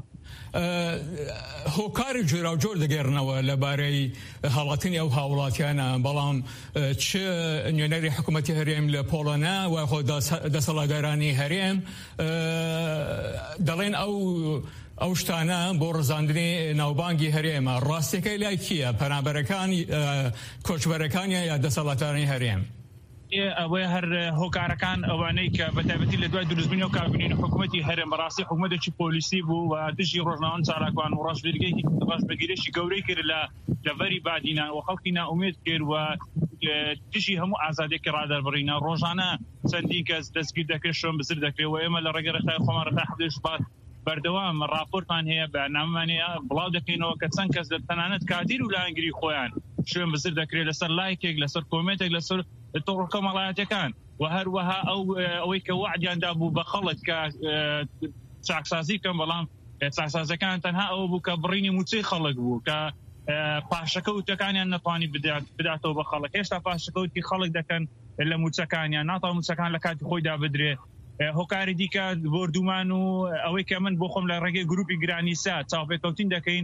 هۆکاری جۆرا و جۆر دەگەێڕنەوە لەبارەی هەڵاتنی ئەو هاوڵاتیانە، بەڵام چ نوێنەری حکوومەتی هەرێم لە پۆڵەنە و خۆ دەسەڵاتدارانی هەرێم دەڵێن ئەو شتانە بۆ ڕزاندنی ناوبانگی هەرێمە، ڕاستیەکەی لای کیە؟ پەنابەرەکان کۆچبەرەکانە یا دەسەڵاتدارانی هەرێم؟ ئەوەی هەر هۆکارەکان ئەوانەی کە بەتایبەتی لە دوای دروستبوونی و کابینەی حکوومەتی هەرێم بەڕاستی حکوومەتێکی پۆلیسی بوو و دژی ڕۆژناوەند چالاکوان و ڕاشبێرگەیەکی ڕاشبەگیرێکی گەورەی کرد لە ڤەری بادینان و خەڵکی ناومێد کرد و دژی هەموو ئازادێکی ڕادەربڕینە. ڕۆژانە چەندی کەس دەستگیر دەکرێت، شۆن بزر دەکرێت و ئێمە لە ڕێگە ڕێخای خۆمان ڕێخای حەفدەی شوبات بەردەوام ڕاپۆرتمان هەیە، بەنامەمان هەیە، بڵاو دەکەینەوە کە چەند کەس تەنانەت کادیر و لاهەنگری خۆیان شوێن بزر دەکرێت لەسەر لایکێک، لەسەر کۆمنتێک، لەسەر تۆڕەکە مەڵایەتەکان و هەروەها ئەوەی کە وعدیاندا بوو بە خەڵک کە چاکسازی بکەن، بەڵام چاکسازەکان تەنها ئەوە بوو کە بڕینی موچەی خەڵک بوو کە پاشەکەوتەکانیان نەتوانی بداتەوە بە خەڵک. هێشتا پاشەکەوتی خەڵک دەکەن لە موچەکانیان، ناتوان موچەکان لە کاتی خۆیدا بدرێ. هۆکاری دیکە بردومان و ئەوەی کە من بۆ خۆم لە ڕێگەی گروپی گرانیسا چاوپێکەوتین دەکەین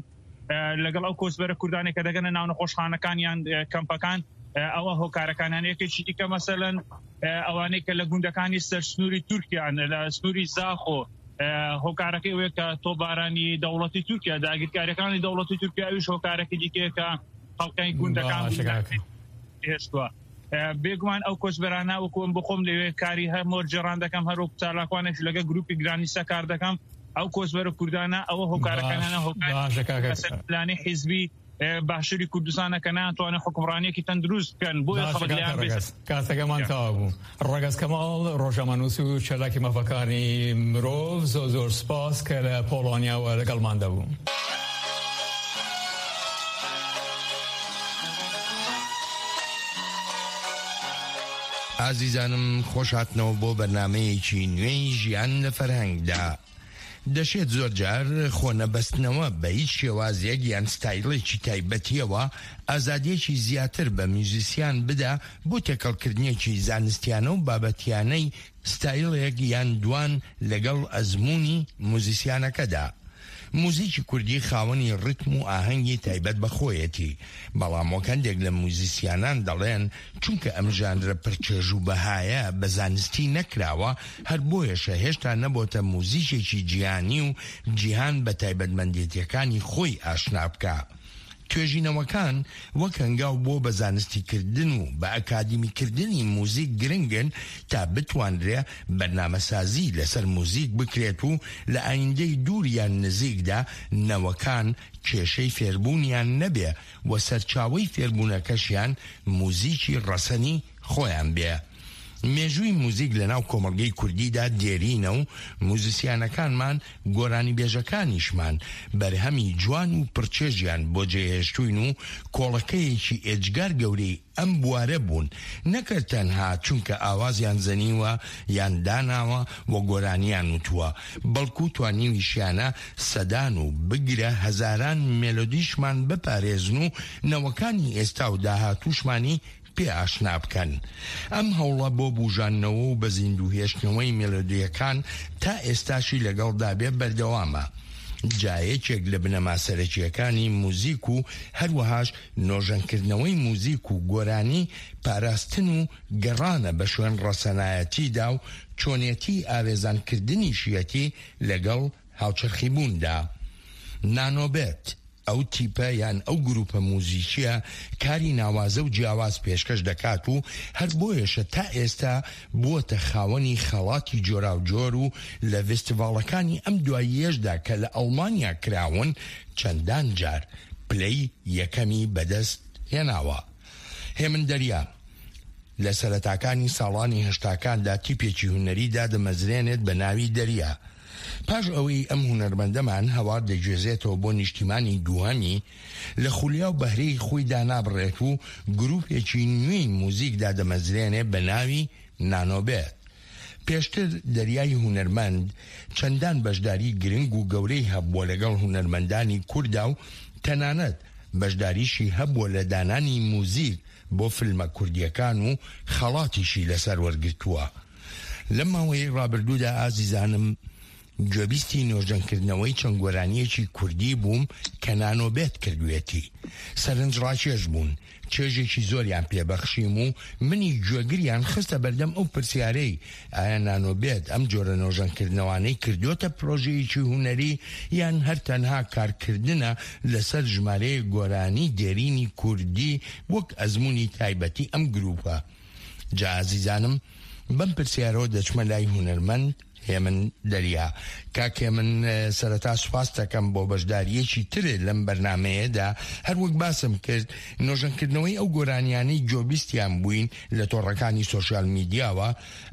لەگەڵ ئەو کۆسبەرە کوردانی کە دەگەنە ناو نەخۆشخانەکانیان کەمپەکان ئەوە هۆکارەکانیانەیەکێکی دیکە مەسەلەن ئەوانەی کە لە گوندەکانی سەر سنووری تورکیان لە سنووری زاخۆ هۆکارەکەی وێ کە تۆبارانی دەوڵەتی تورکیا داگیرکاریەکانی دەوڵەتی تورکیا ئەویش هۆکارێکی دیکەیە کە خەڵکانی گوندەکان هێشتووە بێگومان ئەو کۆچبەرانە وەکوم بخۆم لەوێ کاری هەمۆر جێڕان دەکەم هەروەک چالاکوانێک لەگە گروپی گرانیسە کار دەکەم ئەو کۆچبەرە کوردانە ئەوە هۆکارەکانانە هۆکارلانی حیزبی باشووری کوردستانە کە ناتوانێت حکومڕانیەکی تەندروست بکەن بۆیە خەڵکیان کاتەکەمان تاوا بوو ڕەگەز کەماڵ ڕۆژەمانووس و چەلاکی مەفەکانی مرۆڤ زۆر سپاس کە لە پۆڵۆنیاوە لەگەڵمان دەبوو. ئازیزانم خۆش هاتنەوە بۆ بەرنامەیەکی نوێی ژیان لە فەرهەنگدا. دەشێت زۆر جار خۆنەبەستنەوە بە هیچ شێوازێک یان ستایلێکی تایبەتیەوە ئازادیەکی زیاتر بە میوزیسیان بدا بۆ تێکەڵکردنیەکی زانستیانە و بابەتیانەی ستایلێک یان دوان لەگەڵ ئەزمموی موزیسیانەکەدا. موزیکی کوردی خاوەنی ڕتم و ئاهەنگی تایبەت بەخۆیەتی، بەڵام وەکەندێک لە موزیسیانان دەڵێن چونکە ئەم ژانرە پرچێژ و بەهایە بە زانستی نەکراوە هەر بۆیەشە هێشتا نەبۆتە موزیکێکی جیهانی و جیهان بە تایبەتمەندێتیەکانی خۆی ئاشنا بکە. توێژینەوەکان وەک هەنگاو بۆ بە زانستیکردن و بە ئەکادیمیکردنی موزیک گرنگن تا بتوانرێ بەرنامەسازی لەسەر موزیک بکرێت و لە ئایندەی دووریان نزیکدا نەوەکان کێشەی فێربوونیان نەبێ و سەرچاوەی فێربوونەکەشیان موزیکی ڕەسەنی خۆیان بێ. مێژووی موزیک لە ناو کۆمەڵگەی کوردیدا دێرینە و موزیسیانەکانمان گۆرانی بێژەکانیشمان بەرهەمی جوان و پرچێژیان بۆ جێهێشتوین و کۆڵەکەیەکی ئێجگار گەورەی ئەم بوارە بوون، نەکرد تەنها چونکە ئاوازیان زەنیوە یان داناوە و گۆرانیان وتووە، بەڵکو توانیویشیانە سەدان و بگرە هەزاران مێلۆدیشمان بپارێزن و نەوەکانی ئێستا و داهاتووشمانی پێ ئاشنا بکەن. ئەم هەوڵە بۆ بوژانەوە و بە زیندوهێشتنەوەی مێلۆدیەکان تا ئێستاشی لەگەڵدا بێ بەردەوامە. جایەکێک لە بنەما سەرەکیەکانی موزیک و هەروەهاش نۆژەنکردنەوەی موزیک و گۆرانی پاراستن و گەڕانە بە شوێن ڕەسەنایەتیدا و چۆنێتی ئاوێزانکردنی شیەتی لەگەڵ هاوچەرخیبووندا. نانۆبێت ئەو تیپە یان ئەو گروپە موزیکیە کاری ناوازە و جیاواز پێشکەش دەکات و هەر بۆیەشە تا ئێستا بووەتە خاوەنی خەڵاتی جۆرا و جۆر و لە فێستیڤاڵەکانی ئەم دواییەشدا کە لە ئەڵمانیا کراون چەندان جار پلەی یەکەمی بەدەست هێناوە. هێمن دەریا لە سەرەتاکانی ساڵانی هەشتاکاندا تیپێکی هونەریدا دەمەزرێنێت بە ناوی دەریا. پاش ئەوەی ئەم هونەرمەندەمان هەوار دەگوێزێتەوە بۆ نیشتیمانی دووهەمی لە خولیا و بەهرەی خۆی دانابڕێت و گروپێکی نوێی موزیکدا دەمەزرێنێ بە ناوی نانۆبێت. پێشتر دەریای هونەرمەند چەندان بەشداری گرنگ و گەورەی هەبووە لەگەڵ هونەرمەندانی کووردا و تەنانەت بەشداریشی هەبووە لە دانانی موزیک بۆ فیلمە کوردیەکان و خەڵاتیشی لەسەر وەرگرتووە. لەم ماوەی ڕابردوودا ئازیزانم گوێبیستی نۆژەنکردنەوەی چەند گۆرانیەکی کوردی بووم کە نانۆبێت کردوێتی. سەرنجڕاکێش بوون، چێژێکی زۆریان پێبەخشیم و منی گوێگریان خستە بەردەم ئەو پرسیارەی ئایا نانۆبێت ئەم جۆرە نۆژەنکردنەوانەی کردوتە پرۆژەیەکی هونەری یان هەر تەنها کارکردنە لەسەر ژمارەیە گۆرانی دێرینی کوردی وەک ئەزمموی تایبەتی ئەم گروپە. جا ئازیزانم بەم پرسیارەوە دەچمە لای هونەرمەند هێمن دەریا. کاکێ من سەرەتا سوپاس دەکەم بۆ بەشداریەکی ترێ لەم بەرنامەیەدا هەروەک باسم کرد نۆژەنکردنەوەی ئەو گۆرانیانەی جۆبیستیان بووین لە تۆڕەکانی سۆشیال میدیاوە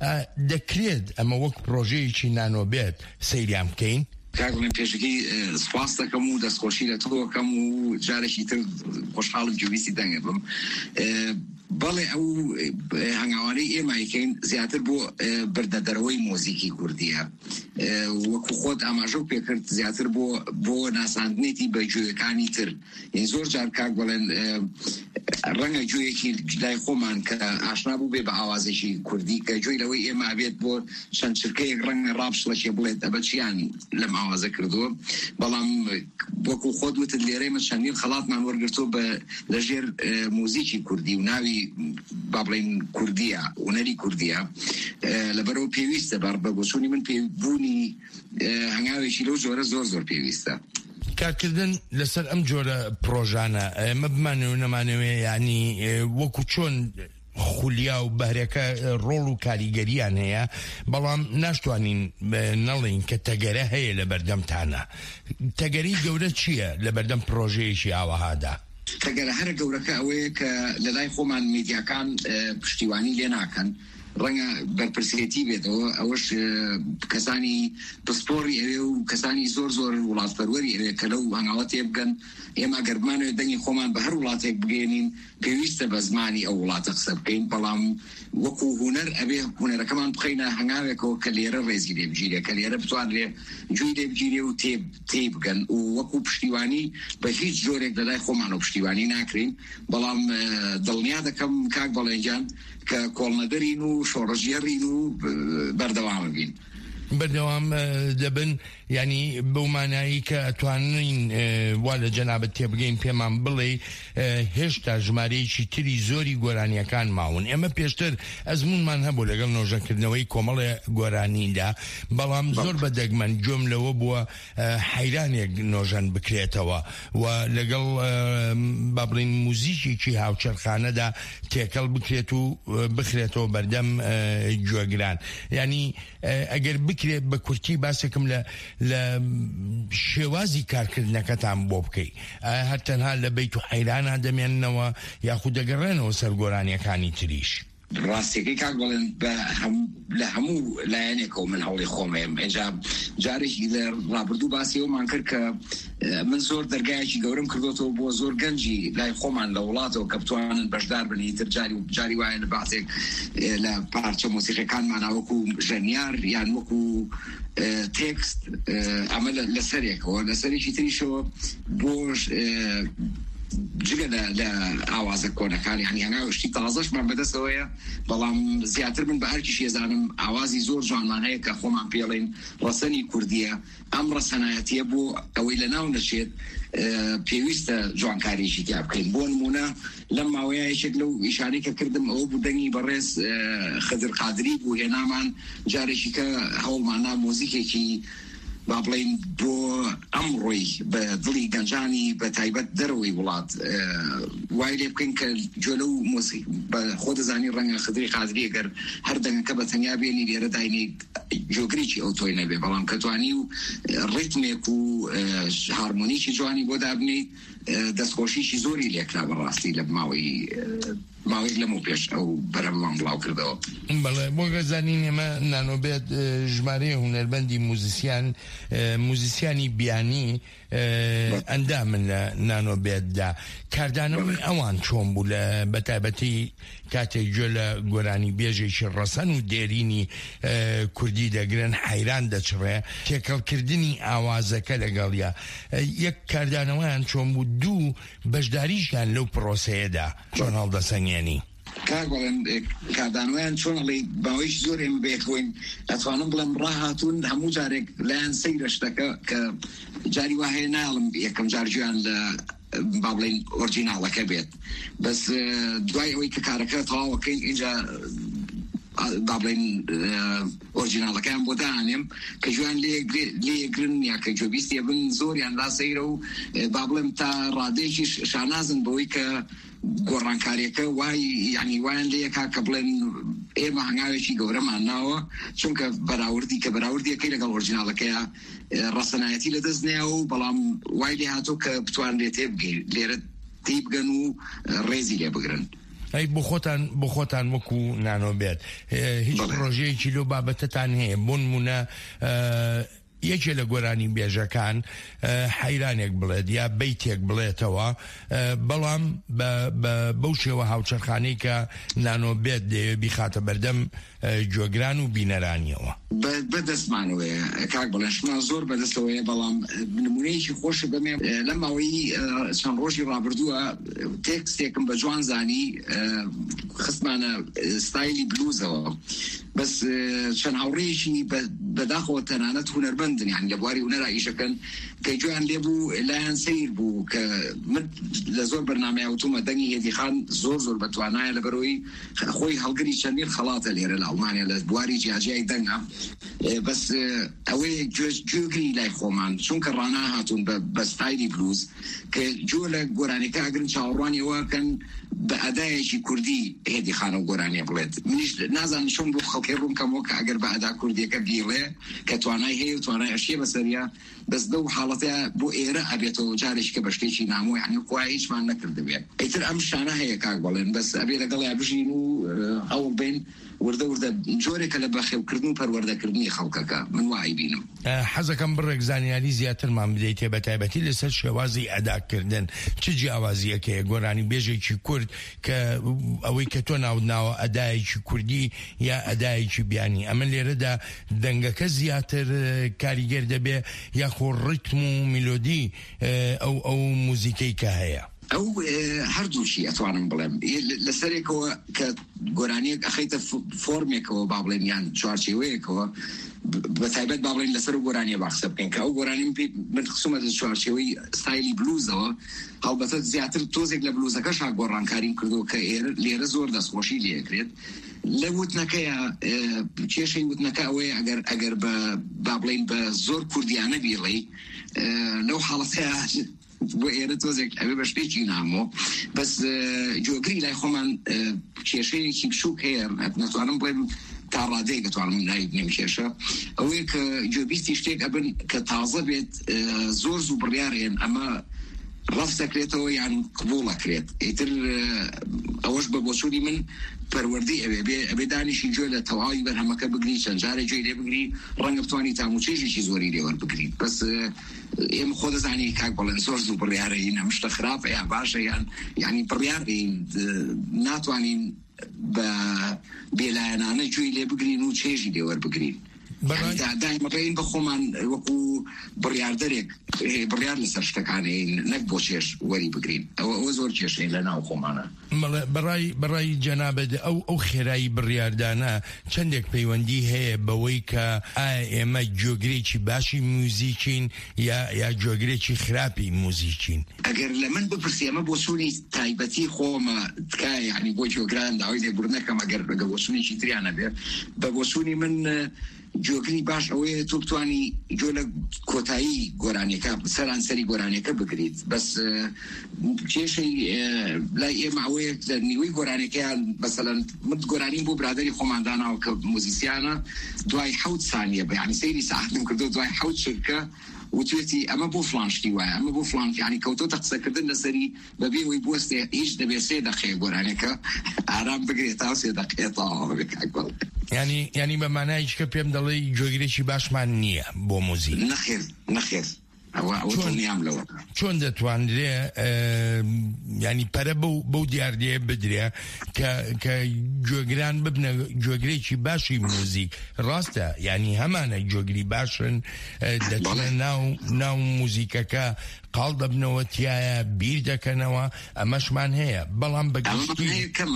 دەکرێت ئەمە وەک پرۆژەیەکی نانۆبێت سەیریان بکەین؟ کاکڵێن پێشەکەی سوپاس دەکەم و دەستخۆشی لە تۆکەم و جارێکی تر خۆشحاڵم جوویستی دەنگە بم. بەڵێ ئەو هەنگاوانەی ئێمایکەین زیاتر بۆ بردەدەرەوەی مۆزیکی کوردیە وەکو خۆت ئاماژە و پێکرد زیاتر بۆ ناساندنێتی بە گوێیەکانی تر زۆر جار کاک بڵێن ڕەنگە گوێیەکی لای خۆمان کە ئاشنا بوو بێ بە ئاوازێکی کوردی کە گوێی لەوەی ئێمە ئەبێت بۆ چەند چرکەیەک ڕەنگە ڕابشڵەکێ بڵێت ئەبە چیان لەم ئاوازە کردووە بەڵام وەکو خۆت وتت لێرەی چەندین خەڵاتمان وەرگرتووە لەژێر مۆزیکی کوردی و ناوی با بڵێن کوردیە هونەری کوردیە لەبەرەوە پێویستە بە بۆچوونی من پێبوونی هەنگاوێکی لەو جۆرە زۆر پێویستە. کارکردن لەسەر ئەم جۆرە پرۆژانە ئێمە بمانەوە نەمانەوێ ینی وەکو چۆن خولیا و بەهرەکە ڕۆڵ و کاریگەریان هەیە بەڵام ناشتوانین نەڵین کە تەگەرە هەیە لە بەردەمتانە تەگەری گەورە چییە لە بەردەم پرۆژەیەکی ئاوەهادا؟ تەگەرە هەر گەورەکە ئەوەیە کە لە لای خۆمان میدیاکان پشتیوانی لێ ناکەن ڕەنگە بەرپرسێتی بێتەوە ئەوەش کەسانی پسپۆری ئەوێ و کەسانی زۆر وڵاتپەروەری ئەوێ کە لەو هەنگاوە تێبگەن ئێمە گەرمانوێت دەنگی خۆمان بە هەر وڵاتێک بگەێنین پێویستە بە زمانی ئەو وڵاتە قسە بکەین بەڵام وەکو هونەر ئەبێ هونەرەکەمان بخەینە هەنگاوێکەوە کە لێرە ڕێزی لێ بگیرێ کە لێرە بتوانرێ جووی لێ بگیرێ و تێبگەن و وەکو پشتیوانی بە هیچ جۆرێک لەلای خۆمان و پشتیوانی ناکرین بەڵام دڵنیا دەکەم کاک بەڵێنجان کە کۆڵنەدەرین و شۆڕژێڕین و بەردەوام بین. بەردەوام دەبن ینی بەومانایی کە ئەتوانین وا لە جەنابەت تێبگەین پێمان بڵێ هێشتا ژمارەیەکی تری زۆری گۆرانیەکان ماون ئێمە پێشتر ئەزمونمان هەبوو لەگەڵ نۆژەکردنەوەی کۆمەڵی گۆرانیدا بەڵام زۆر بەدەگمەن گوێم لەوە بووە حەیرانێک نۆژەن بکرێتەوە و لەگەڵ با بڵێن موزیکێکی هاوچەرخانەدا تێکەڵ بکرێت و بخرێتەوە بەردەم گوێگران ینی ئەگەر بکرێت بە کورتی باسێکم لە شێوازی کارکردنەکەتان بۆ بکەی هەر تەنها لە بەیت و حەیرانە دەمێننەوە یاخود دەگەڕێنەوە سەر گۆرانیەکانی تریش ڕاستیەکەی کاک بڵێن لە هەموو لایەنێکەوە من هەوڵی خۆمەیەم ئێجا جارێکی لە ڕابردوو باسیەوەمان کرد کە من زۆر دەرگایەکی گەورم کردوتەوە بۆ زۆر گەنجی لای خۆمان لە وڵاتەوە کە بتوانن بەشدار بن ئیتر جاری وایە لە باسێک لە پارچە مۆسیقیەکانمانە وەکو ژەنیار یان وەکو تێکست ئەمە لەسەرێکەوە لەسەرێکی تریشەوە بۆش جگە لە ئاوازە کۆنەکانی هەنگاوشتی تازەشمان بەدەستەوەیە بەڵام زیاتر من بە هەرکیش ێزانم ئاوازی زۆر جوانمان هەیە کە خۆمان پێڵێن ڕەسەنی کوردیە ئەم ڕەسەنایەتیە بۆ ئەوەی لە ناو نەچێت پێویستە جوانکاریشی تیا بکەین بۆ نمونە لەم ماوەیەکێک لەو ئیشارەی کە کردم ئەوە بوو دەنگی بەڕێز خەدر قادری بوو هێنامان جارێکی کە هەوڵمانە مۆزیکێکی با بڵین بۆ ئەمڕۆی بە دڵی گەنجانی بە تایبەت دەرەوەی وڵات وای لێ بکەین کە جۆلە و مۆسیق بە خۆ دەزانی ڕەنگە خدری قادری ئەگەر هەر دەنگەکە بە تەنیا بێنی لێرە داینێ جۆگریکی ئەو تۆی نەبێ بەڵام کە توانی و ڕیتمێک و هارمۆنیکی جوانی بۆ دابنیت دەستخۆشیشی زۆری لێکرا بەڕاستی لە ماوەی لەمە پێش ئەو بەرەممان بڵاو کردەوە. بەڵێ بۆ گەزانین ئێمە نانۆبێت ژمارەیە هونەربەندی موزیسیانی بیانی ئەندامن لە نانۆبێتدا کاردانەوەی ئەوان چۆن بوو لە بەتایبەتی کاتێک گوێ لە گۆرانی بێژێکی ڕەسەن و دێرینی کوردی دەگرن حەیران دەچڕێ تێکەڵکردنی ئاوازەکە لەگەڵیا یەک کاردانەوەیان چۆن بوو دوو بەشداریشیان لەو پرۆسەیەدا چۆن هەڵدەسەنگێنی کاک بڵێن کاردانەوەیان چۆن ئەڵێ باوەیش زۆر ئێمە بێخۆین ئەتوانم بڵێم ڕاهاتوون هەموو جارێک لایەن سەیرە شتەکە کە جاری وهەیە ناڵم یەکەم جارجویان لە با بڵێن ئۆرجیناڵەکە بێت بەس دوای ئەوەی کە کارەکە تەواوەکەین اینجا با بڵێن ئۆرجیناڵەکەیان بۆ دانێم کە جوان لێگرن یا کە جۆبیستیە بن زۆریان لا سەیرە و با بڵێم تا ڕادەیەکیش شانازن بەوەی کە گۆڕانکاریەکە وای یعنی وایان لەیەکا کە بڵێن ئێمە هەنگاوێکی گەورەمان ناوە چونکە بەراوردیەکەی لەگەڵ ئۆرجیناڵەکەیە ڕەسەنایەتی لەدەست نییە و بەڵام وای لێ هاتۆ کە بتوانرێت تێبگەین لێرە تێبگەن و ڕێزی لێ بگرن. ئەی بۆ خۆتان وەکو نانۆبێت هیچ پرۆژەیەکی لەو بابەتەتان هەیە بۆ نمونە یەکێ لە گۆرانی بێژەکان حەیرانێک بڵێت یا بەیتێک بڵێتەوە، بەڵام بەو شێوە هاوچەرخانەی کە نانۆبێت دەیە بیخاتە بەردەم جۆگران و بینەرانیەوە. بەدەستمانەوەیە کاک بەڵێنشمان زۆر بەدەستەوەیە، بەڵام نمونەیەکی خۆشە بەمێ لە ماوەی چەند ڕۆژی ڕابردووە تێکستێکم بە جوان زانی خستمانە ستایلی بلوزەوە، بەس چەند هاوڕێیەکی بەداخەوە تەنانەت هونەرمەندن، یان لە بواری هونەرا ئیشەکەن کە گویان لێبوو لایەن سیر بوو کە من لە زۆر بەرنامەیە وتومە دەنگی هێدیخان زۆر بەتوانایە لەبەرەوەی خۆی هەڵگری چەندین خەڵاتە لێرە لە ئەڵمانیا لە بواری جیاجیای دەنگە، بەس ئەوەیە گوێگری لای خۆمان چونکە ڕانا هاتوون بە ستایلی بلوز کە جۆ لە گۆرانەکە ئەگرن چاوەڕوانیەوەکەن بە ئەدایەکی کوردی هێدیخانە و گۆرانیە بڵێت. منیش نازانم چۆن بۆ خەڵکی ڕوون کەمەوە کە ئەگەر بە ئەدا کوردیەکە بیڵێ کە توانای هەیە و توانای ئەشیە بەسەریە، بەس دەو حاڵەتەیە بۆ ئێرە ئەبێتەوە جارێک کە بە شتێکی نامۆ یعنی خوای هیچمان نەکردبێت. ئیتر ئەم شانە هەیە کاک بەڵێن، بەس ئەبێ لەگەڵیا بژین و ئەو بین وردە جۆرێکە لە بەخێوکردن و پەروەردەکردنی خەڵکەکە من وای بینم. حەزەکەم بڕێک زانیاری زیاترمان بدەیتێ بە تایبەتی لەسەر شێوازی ئەداکردن، چ جیاوازیەکەیە گۆرانی بێژێکی کورد کە ئەوەی کە تۆ ناوە ئەدایەکی کوردی یا ئەدایەکی بیانی، ئەمە لێرەدا دەنگەکە زیاتر کاریگەر دەبێ یاخۆ ڕیتم و میلۆدی ئەو موزیکەی کە هەیە؟ ئەو هەردووشی ئەتوانم بڵێم لەسەرێکەوە کە گۆرانیەک ئەخەیتە فۆرمێکەوە با بڵێن یان چوارچێوەیەکەوە بە تایبەت با بڵێن لەسەر گۆرانیە باخسە بکەین کە ئەو گۆرانی من خسومەتە چوارچێوەی ستایلی بلوزەوە، هەڵبەتە زیاتر تۆزێک لە بلوزەکەش گۆڕانکاریم کردو کە لێرە زۆر دەستخۆشی لێکرێت. لە وتنەکەیە کێشەی وتنەکە ئەوەیە ئەگەر با بڵێن بە زۆر کوردیانە بیڵێ لەو حاڵەتەیە بۆ ئێرە تۆزێک ئەوێ بە شتێکی نامۆ، بەس جۆگری لای خۆمان کێشەیەکی بچووک هەیە نەتوانم بڵێم تا ڕادەیە دەتوانم لای بنێم کێشە ئەوەیە کە جۆبیستی شتێک ئەبن کە تازە بێت زۆر زوو بڕیارێن ئەمە ڕەفت دەکرێتەوە یان قبوڵەکرێت. ئیتر ئەوەش بە بۆچوونی من پەروەردەی ئەبێ دانیشی گوێ لە تەواوی بەرهەمەکە بگری، چەند جارێک گوێ لێ بگری ڕەنگە بتوانی تاموچێژێکی زۆری لێوەربگریت، بەس ئێمە خۆ دەزانی کاک بەڵێن زۆر زوو بڕیارەین ئەم شتە خراپە یان باشە یانی بڕیارین ناتوانین بە بێلایەنانە گوێی لێ بگرین و چێژی لێوەربگرین. دایمەڕێین بە خۆمان وەکو بڕیاردەرێک بڕیار لەسەر شتەکانین نەک بۆ چێش وەری بگرین، ئەوە زۆر کێشەی لە ناو خۆمانە. بەڕای جەنابەت ئەو خێرایی بڕیاردانە چەندێک پەیوەندی هەیە بەوەی کە ئایا ئێمە جۆگرێکی باشی موزیکین یا جۆگرێکی خراپی موزیکین؟ ئەگەر لە من بپرسی ئەمە بۆ سوونی تایبەتی خۆمە تکایە یعنی بۆ جۆگران داوای لێبوردنەکەم ئەگەر بەگە بۆ سوونێکی تریانە بێ بە بۆ سوونی من جۆگری باش ئەوەیە تۆ بتوانی جۆ لە کۆتایی گۆرانیەکە سەرانسەری گۆرانیەکە بگریت، بەس کێشەی لای ئێمە ئەوەیە لە نیوەی گۆرانەکەیان بەسەلەن من گۆرانیم بۆ برادری خۆمانداناوە کە موزیسیانە دوای 7 سانیە بەیانی سەیری ساعتم کردو دوای 7 شرکە وتوێتی ئەمە بۆ فلانشتی وایە ئەمە بۆ فلان یعنی کەوتۆتە قسەکردن لەسەری بەبێ ئەوەی بوەستێ هیچ دەبێت 3 دقیقە گۆرانەکە ئارام بگرێت تا 3 دقیقە تەواو بکات. یعنی بە مانای کە پێم دەڵێ جۆگرێکی باشمان نییە بۆ موزیک؟ نەخێر چۆن دەتوانرێ ینی پەرە بەو دیاردەیە بدرێ کە جۆگران ببنە جۆگرێکی باشی موزیک؟ ڕاستە ینی هەمانە جۆگری باشن دەچنە ناو موزیکەکە قاڵ دەبنەوە تایە بیر دەکەنەوە ئەمەشمان هەیە، بەڵام بەگشتی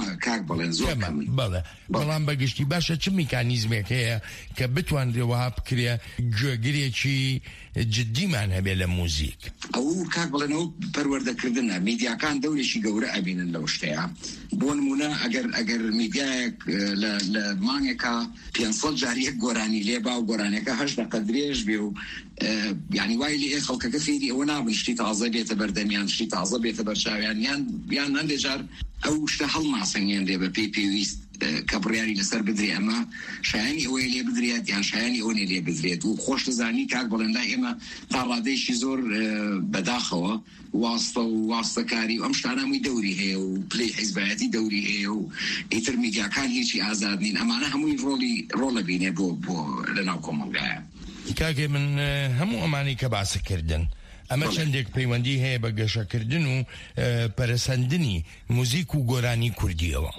بەڵام بەگشتی باشە چ میکانیزمێک هەیە کە بتوانرێەوە بکرێ جۆگرێکی جدیمان هەبێ لە موزیک؟ ئەو کاک بڵێنەوە پەروەردەکردنە میدیاکان دەورێکی گەورە ئەبینن لەو شتەیە. بۆ نمونە ئەگەر میدیایەک لە مانگێکە 500 جاریەک گۆرانی لێبا و گۆرانەکە 8 دقیقە درێژ بێ و یعنی وای لێ خەڵکەکە فێری ئەوە نابن شتی تازە بێتە بەردەمیان شتی تازە بێتە بەرچاویان یان هەندێ جار ئەو شتە هەڵناسەنگێن دێ بە پێویست کە بڕیاری لەسەر بدرێ ئەمە شایانی ئەوەیە لێ بدرێت یان شایانی ئەوە لێ بدرێت و خۆش دەزانی کاک بڵێندا ئێمە تا ڕادەیەکی زۆر بەداخەوە واستە و واستەکاری و ئەم شتانەمووی دەوری هەیە و پلەی حیزبایەتی دەوری هەیە و ئیتر میدیاکان هیچی ئازاد نین، ئەمانە هەمووی ڕۆڵە بینێ بۆ لەناو کۆمەڵگایە. کاکێ من هەموو ئەمانی کە باسەکردن ئەمە چەندێک پەیوەندی هەیە بە گەشەکردن و پەرەسەندنی موزیک و گۆرانی کوردیەوە.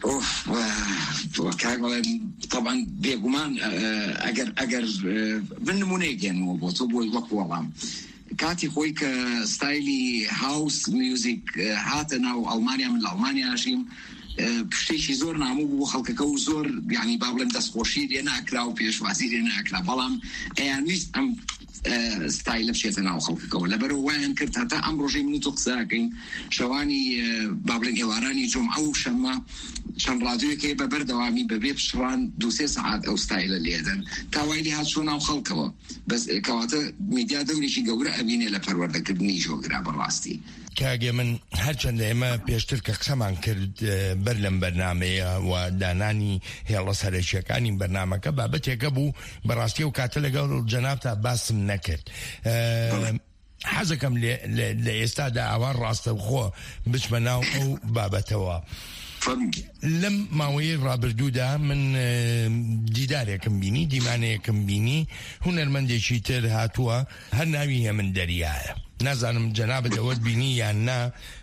طبعا بێگومان ئەگەر من نمونەیەکێنەوە بۆ تۆ بۆی وەک وەڵام کاتی خۆی کە ستایلی هاوس میوزیک هاتە ناو ئەڵمانیا، من لە ئەڵمانیاشیم پشتێکی زۆر ناموو بوو خەڵکەکە و زۆر یعنی با بڵێم دەستخۆشی لێ ناکرا و پێشوازی لێ ناکرا، بەڵام ئەیانویست ئەم ستایلە بچێتە ناو خەڵکەکەەوە لەبەرەوە وایان کرد هەتا ئەم ڕۆژەی من و تۆ قسەکەین شەوانی با بڵێن ئێوارانی جومعە و شەممە چەند ڕادیۆیەکەی بە بەردەوامی بەبێ پشڕان 2-3 سەعات ئەو ستایلە لێدەن تاوای لێ هاتچوە ناو خەڵکەوە، بەس کەواتە میدیا دەورێکی گەورە ئەبینێ لە پەروەردەکردنی ژۆگرا بەڕاستی. کاگێ من هەرچەندە ئێمە پێشتر کە قسەمان کرد بەر لەم بەرنامەیە و دانانی هێڵە سەرەکیەکانی بەرنامەکە بابەتێکە بوو بەڕاستی و کاتە لەگەڵ جەنابتا باسم نەکرد. حەزەکەم لە ئێستادا ئاوان ڕاستەوخۆ بچمە ناو ئەو بابەتەوە. لەم ماوەیە ڕابردوودا من دیدارێکم بینی، دیمانەیەکم بینی، هونەرمەندێکی تر هاتووە هەر ناوی هێمن دەریایە. نازانم جەنابەت ئەوەت بینی یان نا،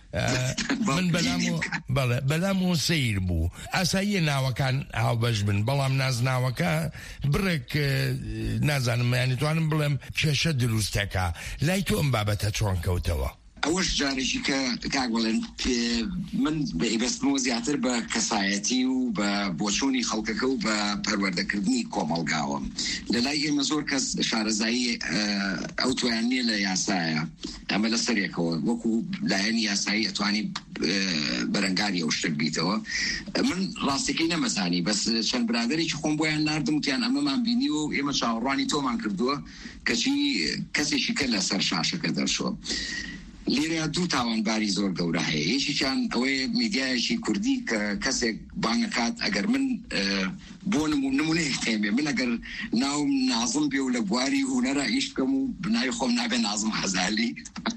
من بەلام و سیر بوو ئاساییە ناوەکان هاوبەش بن، بەڵام نازناوەکە بڕێک نازانم یانیتوانم بڵێم کێشە دروستەکە. لای تۆ ئەم بابەتە چۆن کەوتەوە؟ ئەوەش جارێکی کە کاک بڵێن من بەئیبەستمەوە زیاتر بە کەسایەتی و بە بۆچوونی خەڵکەکە و بە پەروەردەکردنی کۆمەڵگاوم. لەلای ئێمە زۆر کەس شارەزایی ئەو توانیە نیە لە یاسایە، ئەمە لە سەرێکەوە وەکو لایەنی یاسایی ئەتوانی بەرەنگاری ئەو شتێک بیتەوە. من ڕاستەکەی نەمەزانی، بەس چەند برادێکی خۆم بۆیان ناردم وتیان ئەمەمان بینی و ئێمە چاوەڕوانی تۆمان کردووە کەچی کەسێکی کە لەسەر شاشەکە دەرشۆ. لێرە دوو تاوانباری زۆر گەورە هەیە. یەکیان ئەوەیە میدیایەکی کوردی کە کەسێک بانگەکات ئەگەر من بۆ نمونەیەک تێمێ من ئەگەر ناوم نازم بێ و لە بواری هونەرە ئیش بکەم و بناوی خۆم نابێ نازم حەزالی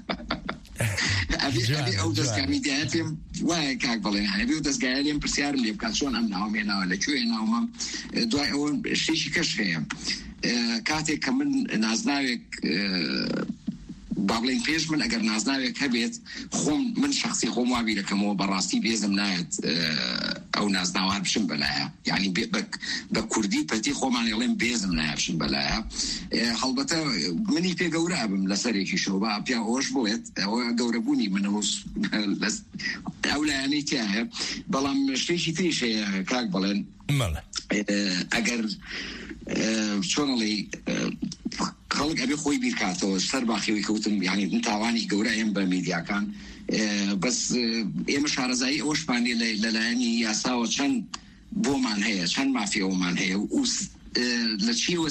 ئەو دەستگا میدیایە پێم وایە کاک بڵێن هەبێ و دەستگایە لێم پرسیارم لێ بکات چۆن ئەم ناوم هێناوە لەکوێ هێناومە. دوای ئەوە شتێکی کەش هەیە کاتێک کە من نازناوێک بابلین پێش من ئەگەر نازناوێک هەبێت خۆم من شخصی خۆم وابی دەکەمەوە بەڕاستی بێزم نایەت ئەو نازناوان بشم بەلایە، یعنی بە کوردی پەتی خۆمان ڵێم بێزم نایە بشم بەلایە. هەڵبەتە منی پێ گەورە بم لەسەرێکی شەوە با پیا هۆش بێت ئەوە گەورەبوونی منەوە ئەو لایەنەی تایە. بەڵام شتێکی تریش هەیە کاک بڵێن ئەگەر چۆنڵی خەڵک ئەبێ خۆی بیرکاتەوە سەر باخیەوەی کەوتم، یعنی من تاوانی گەورەیەم بە میدیاکان، بەس ئێمە شارەزایی ئەوشپانی لەلایەنی یاساوە چەند بۆمان هەیە، چەند مافیەوەمان هەیە و لە چیوە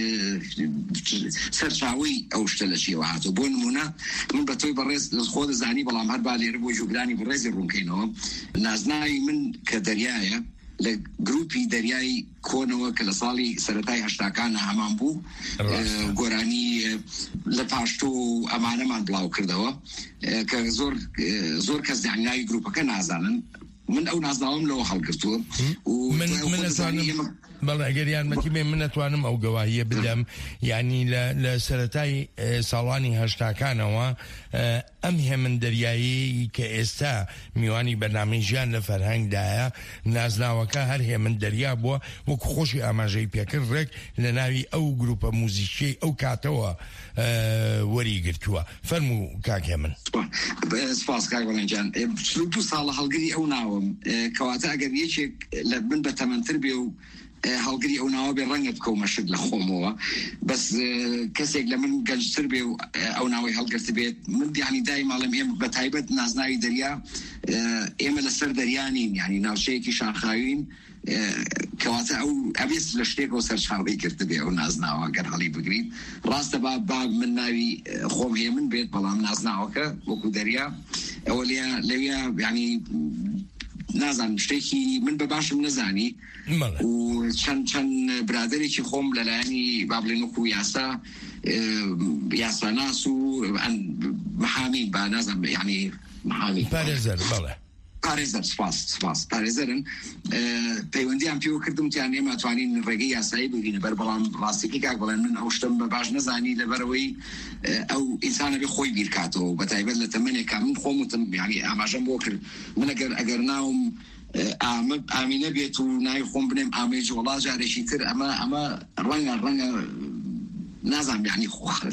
سەرچاوی ئەو شتە لە چیوە هاتوو. بۆ نمونە من بە تۆی بەڕێز خۆ دەزانی، بەڵام هەر با لێرە بۆ ژوگرانی بەڕێزی ڕوونکەینەوە. نازناوی من کە دەریایە لە گروپی دەریای کۆنەوە کە لە ساڵی سەرەتای هەشتاکانە هەمان بوو، گۆرانی لە پاشتۆ و ئەمانەمان بڵاو کردەوە کە زۆر کەس دانیای گروپەکە نازانن. من ئەو نازناوم لەوە هەڵگرتووە و من بەڵێ ئەگەر یارمەتی بێ من نەتوانم ئەو گەواهیە بدەم، یعنی لە سەرەتای ساڵانی هەشتاکانەوە ئەم هێمن دەریایی کە ئێستا میوانی بەرنامەی ژیان لە فەرهەنگدایە نازناوەکە هەر هێمن دەریا بووە وەکو خۆشی ئاماژەی پێکرد ڕێک لە ناوی ئەو گروپە موزیکی ئەو کاتەوە وەریگرتووە. فەرموو کاک هێمن. سپاس کاک بەڵێنجان. 2 ساڵە هەڵگری ئەو ناوم کەواتە ئەگەر یەکێک لە من بە تەمەنتر بێ و هەڵگری ئەو ناوە بێ ڕەنگە بکەومە شت لە خۆمەوە، بەس کەسێک لە من گەنجتر بێ و ئەو ناوەی هەڵگرت بێت من دیانی دای ماڵم ئێمە بە تایبەت نازناوی دەریا ئێمە لەسەر دەریانین، یعنی ناوچەیەکی شاخاوین کەواتە ئەو ئەبێت لە شتێکەوە سەرچاوی کرد بێ ئەو نازناوە گەر هەڵی بگرین. ڕاستە با من ناوی خۆم هەیە من بێت، بەڵام نازناوەکە وەکو دەریا ئەوە لەوێ ینی نازانم شتێکی من بە باشم نەزانی و چەند برادێکی خۆم لەلایەنی بابلێنوەکو یاساناس و محامین با نازانم ینی محامی پارێزەر بەڵێ پارێزەر سپاس پارێزەرن پەیوەندیان پێوە کردم تیان ئێمە توانین ڕێگەی یاسایی بگرین بەر بەڵام ڕاستیکی کاک بڵێن من ئەو شتم بە باش نەزانی لەبەرەوەی ئەو ئینسانە بێ خۆی بیرکاتەوە بەتایبەت لە تەمەنێکا من خۆم وتم یعنی ئاماژەم بۆ کرد من ئەگەر ناوم ئامینە بێت و ناوی خۆم بنێم ئامێژ وڵا جارێکی تر ئەمە ڕەنگە نازم یعنی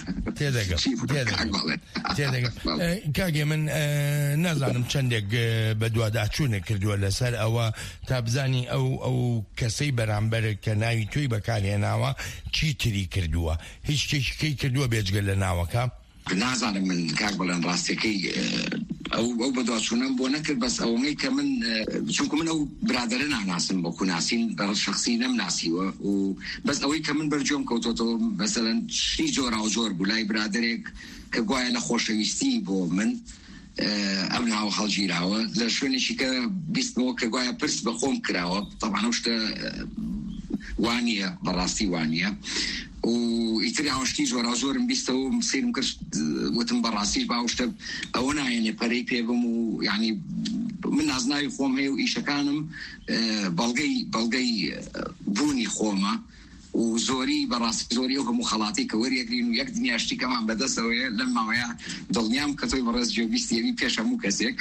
کاگێ من نازانم چەندێک بە دوواداچوونە کردووە لەسەر ئەوە تا بزانی ئەو کەسەی بەرامبەر کە ناوی توی بەکارهێناوە چی تری کردووە هیچ شتێکی کردووە بێجگە لە ناوەکە نازانم من کاک بەڵێن ڕاستیەکەی ئەو بەدواچوونم بۆ نەکرد بەس ئەوەی کە من چونکە من ئەو برادرە ناناسم بۆ کوناسین بە شخصی نەمناسیوە و بەس ئەوەی کە من بەرجۆم کەوتۆتەوە مەسەلەن شتی جۆرا و جۆر بوو لای برادرێک کە گوایە لە خۆشەویستی بۆ من ئەم ناوە هەڵگیراوە لە شوێنێکی کە بیستمەوە کە گوایە پرس بە خۆم کراوە تەبعاً ئەو شتە وانییە بەڕاستی وانییە و ئیتری هاوشتی زۆرا زۆرم بیستەوە سیرم کرد وتم بەڕاستی باوشتە ئەوە نایەنێ پەرەی پێبم و یعنی من نازناوی خۆم هەیە و ئیشەکانم بەڵگەی بوونی خۆمە و زۆری بەڕاستی زۆری ئەو هەموو خەڵاتی کە وەریەگرین و یەک دنیاشتی کەمان بەدەستەوەیە لەم ماوەیە دڵنیام کە تۆی بەڕێز جێویستیەوی پێش هەموو کەسێک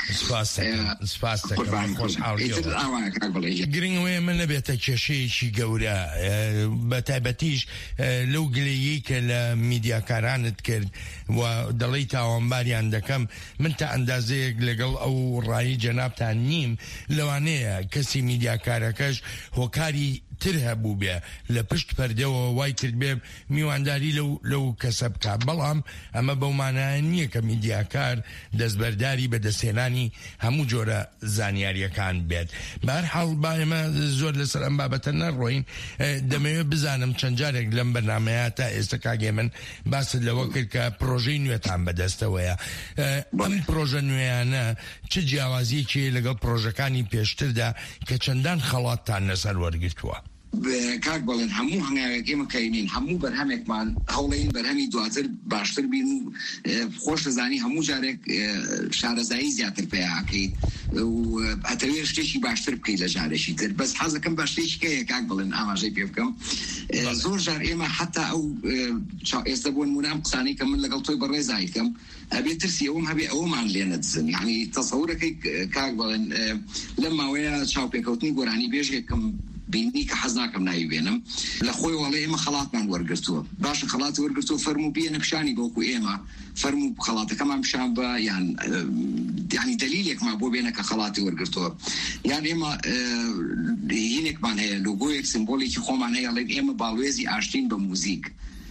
گرنگەوەیە من نەبێتە کێشەیەکی گەورە بە تایبەتیش لەو گلەیی کە لە میدیاکارانت کرد و دەڵی تاوانباریان دەکەم من تا ئەندازەیەک لەگەڵ ئەو ڕایی جەنابتان نیم لەوانەیە کەسی میدیاکارەکەش هۆکاری تر هەبوو بێ لە پشت پەردەوە وای کرد بێ میوانداری لەو کەسە بکات بەڵام ئەمە بەومانایە نییە کە میدیاکار دەستبەرداری بەدەستێنانی هەموو جۆرە زانیاریەکان بێت بەهەرحاڵ با ئێمە زۆر لەسەر ئەم بابەتە نەڕۆین دەمەوێت بزانم چەند جارێک لەم بەرنامەیە تا ئێستا کاگێ من باست لەوە کرد کە پرۆژەی نوێتان بەدەستەوەیە ئەم پرۆژە نوێیانە چ جیاوازیەکی لەگەڵ پرۆژەکانی پێشتردا کە چەندان خەڵاتتان لەسەر وەرگرتووە کاک بڵێن هەموو هەنگاوێک ئێمە کەینین هەموو بەرهەمێکمان هەوڵین بەرهەمی دواتر باشتر بین و خۆش دەزانی هەموو جارێک شارەزایی زیاتر پێیاکەیت و هەتەوێت شتێکی باشتر بکەیت لە جارێکی تر بەس حەزەکەم بە شتێکی کەیە کاک بڵێن ئاماژەی پێ بکەم زۆر جار ئێمە حتا ئەو ئێستا بۆ نمونە ئەم قسانەی کە من لەگەڵ تۆی بەڕێزایکەم ئەبێ ترسی ئەوم هەبێ ئەومان لێ نەدزن یعنی تەسەورەکەی کاک بڵێن لەم ماوەیە چاوپێکەوتنی گۆرانی بێژێکم بینی کە حەز ناکەم ناوی بێنم لە خۆی وەڵێ ئێمە خەڵاتمان وەرگرتووە باشە خەڵاتی وەرگرتووە فەرموو بێنە پیشانی بۆکو ئێمە فەرموو خەڵاتەکەمان پیشان بە یعنی دلیلێکمان بۆ بێنە کە خەڵاتی وەرگرتووە یان ئێمە هینێکمان هەیە لۆگۆیەک سمبۆلێکی خۆمان هەیە لێن ئێمە باڵوێزی ئاشتین بە موزیک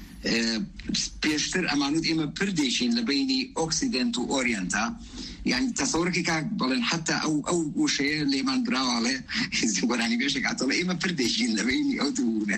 پێشتر ئەمانوت ئێمە پردێشین لە بینی ئۆکسیدنت و ئۆریەنتا یعنی تەسەورەکەی کاک بڵێن حتا ئەو گوشەیە لێمان براوەڵێ گۆرانی بێژێک ئاتەڵە ئێمە پردێشین لە بینی ئەو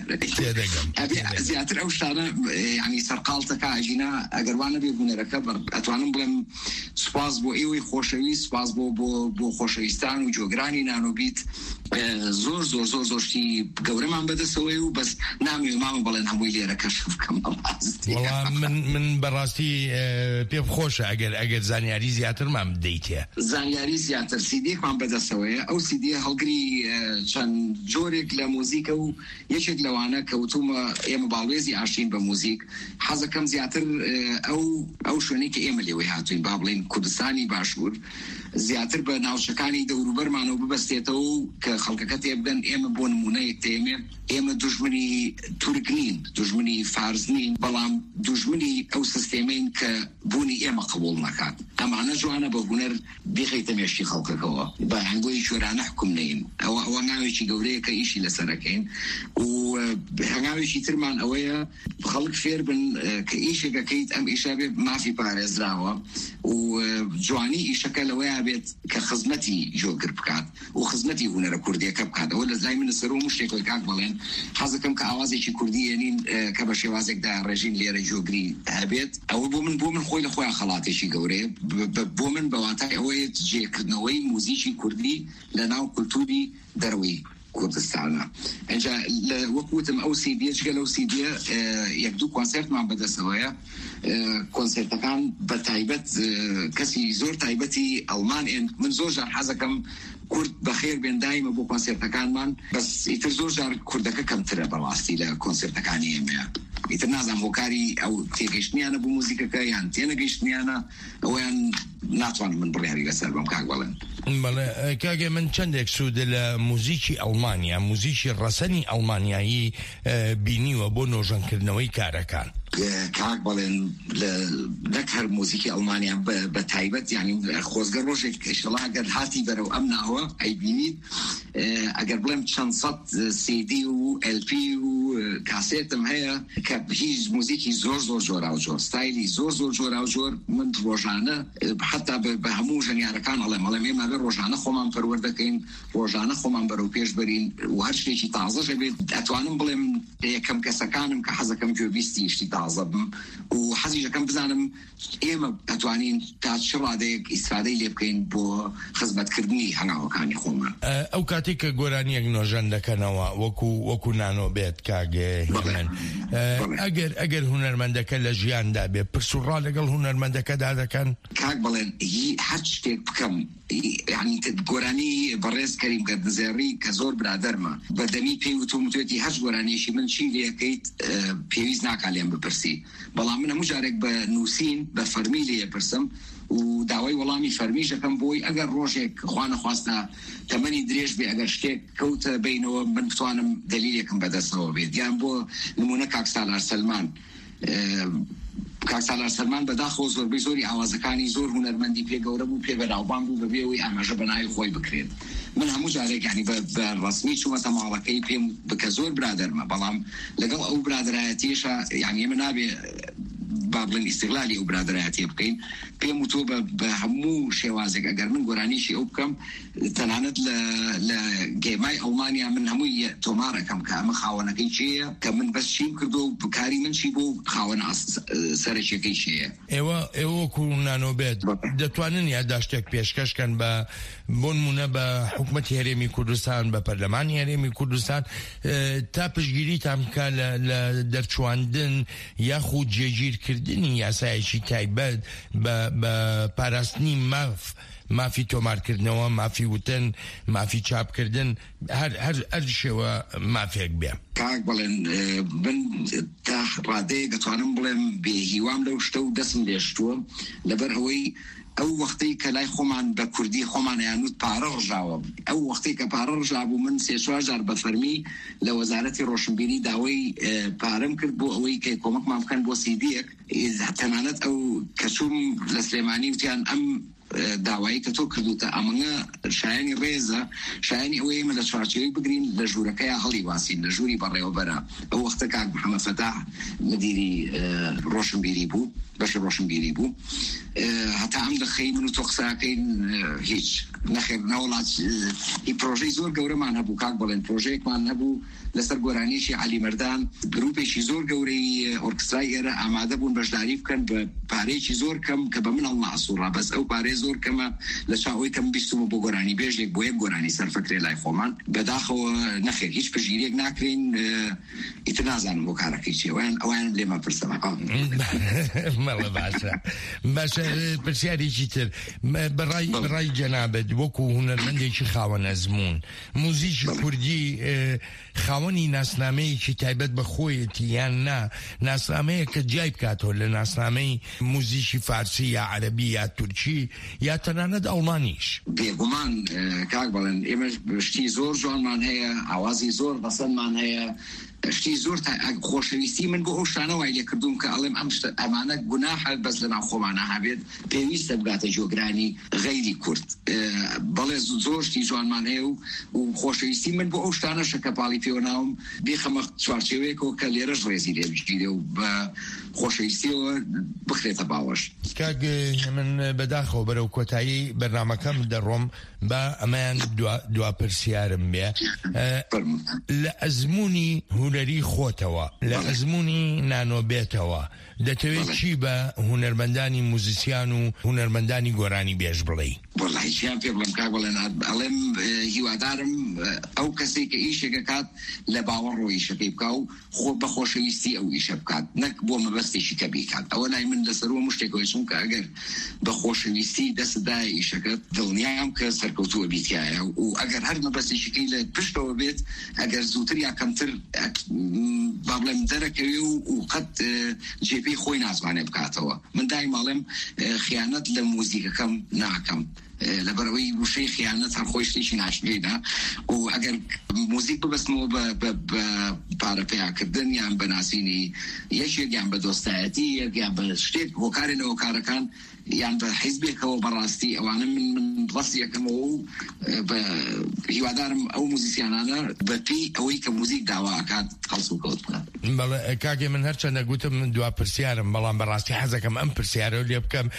زیاتر ئەو شتانە یعنی سەرقاڵتەکە ئاژینا ئەگەروانە بێ بوونەرەکە ئەتوانم بڵێم سوپاس بۆ ئێوەی خۆشەویست سوپاس بۆ خۆشەویستان و جۆگرانی نانۆبیت زۆر شتی گەورەمان بەدەستەوەی و بەس نامێ مامە بڵێن هەمووی لێرە کەشف بکەم من بەڕاستی پێم خۆشە ئەگەر زانیاری زیاترمان بدەیتێ زانیاری زیاتر سیدیەکمان بەدەستەوەیە ئەو سیدیە هەڵگری چەند جۆرێک لە موزیکە و یەکێک لەوانە کەوتومە ئێمە باڵوێزی ئاشین بە موزیک حەزەکەم زیاتر ئەو شوێنەی کە ئێمە لێوەی هاتوین با بڵێن کوردستانی باشوور زیاتر بە ناوچەکانی دەوروبەرمانەوە ببەستێتەوە و کە خەڵکەکە تێبدەن ئێمە بۆ نمونەیەک تێمێ ئێمە دوژمنی تورک نین دوژمنی فارس نین بەڵام دوژمنی ئەو سیستێمین کە بوونی ئێمە قبول نەکات ئەمانە جوانە بە هونەر بیخەیتە مێشتی خەڵکەکەوە بە هەنگۆی شۆرانە حکوم نین ئەوە ناوێکی گەورەیە کە ئیشی لەسەرەکەین و هەنگاوێکی ترمان ئەوەیە خەڵک فێر بن کە ئیشێکەکەیت ئەم ئیشە بێ مافی پارێزراوە و جوانی ئیشەکە لەوەیە بێت کە خزمەتی جۆگر بکات و خزمەتی هونەرە کوردیەکە بکات ئەوە لە لای من سەر و شتێکۆی کاک بڵێن حەزەکەم کە ئاوازێکی کوردی ێنین کە بە شێوازێکدا ڕێژین لێرە جۆگری هەبێت ئەوە بۆ من خۆی لە خۆیان خەڵاتێکی گەورەیە بۆ من بەواتای ئەوەیە جێکردنەوەی موزیکی کوردی لە ناو کولتوری دەروی کوردستانە اینجا وەکوتم ئەو سیدیە جگەل ئەو سیدیە یەک دوو کۆنسێرتمان بەدەستەوەیە کۆنسێرتەکان بە تایبەت کەسی زۆر تایبەتی ئەڵمان من زۆر جار حەزەکەم کورد بەخێر بێن دایمە بۆ کۆنسێرتەکانمان بەس ئیتر زۆر جار کوردەکە کەمترە بەڕاستی لە کۆنسێرتەکانی ئێمە ئیتر نازانم هۆکاری ئەو تێگەیشتنیانە بۆ موزیکەکە یان تێنەگەیشتنیانە ئەویان ناتوانم من بڕیاری لەسەر بەم کاک بڵێن. بەڵێ کاگە من چەندێک سوودە لە موزیکی ئەڵمانیا موزیکی ڕەسەنی ئەڵمانیایی بینیوە بۆ نۆژەنکردنەوەی کارەکان. کاک بڵێن نەک هەر موزیکی ئەڵمانیا بە تایبەت یعنی خۆزگە ڕۆژێک ئێشەڵاگەر هاتی بەرەو ئەم ناوە ئەیبینیت ئەگەر بڵێم چەند سەد سیدی و LP و کاسێتم هەیە کە هیچ موزیکی زۆر جۆرا و جۆر ستایلی زۆر جۆرا و جۆر من ڕۆژانە حتا بە هەموو ژەنیارەکان ئەڵێم ئێمە بێ ڕۆژانە خۆمان پەروەر دەکەین ڕۆژانە خۆمان بەرەو پێش بەرین و هەر شتێکی تازەش بێت ئەتوانم بڵێم یەکەم کەسەکانم کە حەزەکەم گوێبیستی شتی تازە بم و حەزیشەکەم بزانم ئێمە ئەتوانین تا چ ڕادەیەک ئیسفادەی لێ بکەین بۆ خزمەتکردنی هەنگاوەکانی خۆمان. ئەو کاتێک کە گۆرانیەک نۆژەن دەکەنەوە وەکو نانۆ بێت کاگێ هێمن ئەگەر هونەرمەندەکە لە ژیاندا بێ پرسوڕا لەگەڵ هونەرمەندەکەدا دەکەن کاک بڵێن هەر شتێک بکەم یعنی گۆرانی بەڕێز کەریم گەردنزێڕی کە زۆر برادەرمە بەدەمی پێی وتوێتی هەر گۆرانیشی من چی لێکەیت پێویست ناکا لێم بپرسی بەڵام من هەموو جارێک بە نووسین بە فەرمی لێ پرسم و داوای وەڵامی فەرمیشەکەم بۆی ئەگەر ڕۆژێک خوا نەخواستە تەمەنی درێژ بێ ئەگەر شتێک کەوتە بینەوە من بتوانم دلیلێکم بەدەستەوە بێت یان بۆ نمونە کاک سالار سەلمان کاک سالار سەلمان بەداخەوە زۆربەی زۆری ئاوازەکانی زۆر هونەرمەندی پێ گەورە بوو پێ بەناوبان بوو بەبێەوەی ئاماژە بەناوی خۆی بکرێت من هەموو جارێک یعنی بە ڕسمی چوومەتە ماڵەکەی پێم بکە زۆر برادەرمە بەڵام لەگەڵ ئەو برادرایەتیشە یعنی ئێمە نابێ با بڵێن ئیستیغلالی ئەو برادرایەتی بکەین پێم وتۆ بە هەموو شێوازێک ئەگەر من گۆرانیشی ئەو بکەم تەنانەت لە گێمای ئەڵمانیا من هەمووی تۆمارەکەم کە ئەمە خاوەنەکەی چییە کە من بەس چیم کردو و بکاری من چی بۆ خاوەن سەرەکیەکەی چییە. ئێوەکو نانۆبێت دەتوانن یادداشتێک پێشکەشکەن بۆ نمونە بە حکوومەتی هەرێمی کوردستان بە پەرلەمانی هەرێمی کوردستان تا پشتگیری تامکە لە دەرچواندن یاخود جێگیرکردنی یاسایەکی تایبەت بە پاراستنی مافی تۆمارکردنەوە مافی وتن مافی چاپکردن هەر شێوە مافێک بێ. کاک بڵێن من تا ڕادەیە دەتوانم بڵێم بێهیوام لەو شتە و دەسم لێشتووە لەبەر ئەوەی ئەو وەختەی کە لای خۆمان بە کوردی خۆمان یانوت پارە ڕژاوە ئەو وەختەی کە پارە ڕژابوو من 3-4 جار بە فەرمی لە وەزارەتی ڕۆشنبیری داوای پارەم کرد بۆ ئەوەی کە کۆمەکمان بکەن بۆ سیدیەک تەنانەت ئەو کەچوم لە سلێمانی وتیان ئەم داوایی کە تۆ کردوتە ئەمەنگە شایانی ڕێزە شایانی ئەوەی ئێمە لە چوارچێوەی بگرین لە ژوورەکەی هەڵی واسین لە ژووری بەڕێوەبەرە ئەو وەختە کاک محەممەد فەتاح مدیری ڕۆشنبیری بوو بەشی ڕۆشنبیری بوو هەتا ئەم دەخەی من و تۆ قساکەین هیچ نەخێر نەوڵات پرۆژەی زۆر گەورەمان هەبوو کاک بڵێن پرۆژەیەکمان هەبوو لەسەر گۆرانیشی علی مەردان گروپێکی زۆر گەورەی ئۆرکسترای ئێرە ئامادە بوون بەشداری بکەن بە پارەیەکی زۆر کەم کە بە من هەڵماسووڕا بەس ئەو پارەی زۆر کەمە لە چاوەی کەم بیستمە بۆ گۆرانی بێژێک بۆ یەک گۆرانی سەرفەکرێ لای خۆمان بەداخەوە نەخێر هیچ پژگیرێک ناکرین ئیتر نازانم بۆ کارەکەی چێ ئەویان لێمە پرسەمە مەڵە باشە پرسیارێکی تر بەڕای جەنابەت وەکو هونەرمەندێکی خاوەن ئەزمون موزیکی کوردی خاوەنی ناسنامەیەکی تایبەت بە خۆیەتی یان نا ناسنامەیە کە جای بکاتەوە لە ناسنامەی موزیکی فارسی یا عەرەبی یا تورکی یا تەنانەت ئەڵمانیش بێگومان کاک بڵێن ئێمە شتی زۆر جوانمان هەیە ئاوازی زۆر بەسەندمان هەیە شتی زۆر خۆشەویستی من بۆ ئەو شانەوای لێ کردوم کە ئەڵێم ئەم ئەمانە گوناحە بەس لەناو خۆمانە هەبێت پێویستە بگاتە جۆگرانی غەیری کورد بەڵێ زۆر شتی جوانمان هەیە و خۆشەویستی من بۆ ئەو شتانەشە کە پاڵی پێوە ناوم بێخەمە چوارچێوەیەکەوە کە لێرەش ڕێزی لێ بگیرێ و بە خۆشەویستیەوە بخرێتە باوەش. کاک من بەداخەوە بەرەو کۆتایی بەرنامەکەم دەڕۆم بە ئەمەیان دوا پرسیارم بێ لە ئەزمموی هەولەری خۆتەوە لە ئەزمموی نانۆبێتەوە دەتەوێت چی بە هونەرمەندانی موزیسیان و هونەرمەندانی گۆرانی بێژ بڵێ؟ وڵایشیان پێ بڵم کا بڵێن ئەڵێم هیوادارم ئەو کەسێک کە ئیشێکە کات لە باوەڕ ڕۆیشەکەی بکە و خۆ بە خۆشەویستی ئەو ئیشە بکات نەک بۆ مەبەستێکی کە بیکات. ئەوە لای من لەسەرەوە مشتێکەوەی چون کە ئەگەر بە خۆشەویستی دەستدای ئیشەکەت دڵنیام کە سەرکەوتووە بیتایە و ئەگەر هەر مەبەستێکەکەی لە پشتەوە بێت ئەگەر زووتر یا کەمتر با بڵێم دەرەکەوێ و قەت جێپەی خۆی نازوانێ بکاتەوە. من دای ماڵێم خیانەت لە موزیکەکەم ناکەم لەبەرەوەی وشەی خیانەت هەر خۆی شتێکی ناشنێدا و ئەگەر موزیک ببەستمەوە بە پارەپیاکردن یان بەناسینی یەکێک یان بە دۆستایەتی یان بە شتێک هۆکارێنەوە کارەکان یان بە حیزبێکەوە بەڕاستی ئەوانە من بڵستی یەکەمەوە و هیوادارم ئەو موزیسیانانە بەپی ئەوەی کە موزیک داواکات هەڵس و کەوت بکات. بەڵێ کاگێ من هەرچەندە گوتم دوا پرسیارم بەڵام بەڕاستی حەزەکەم ئەم پرسیارە لێ بکەم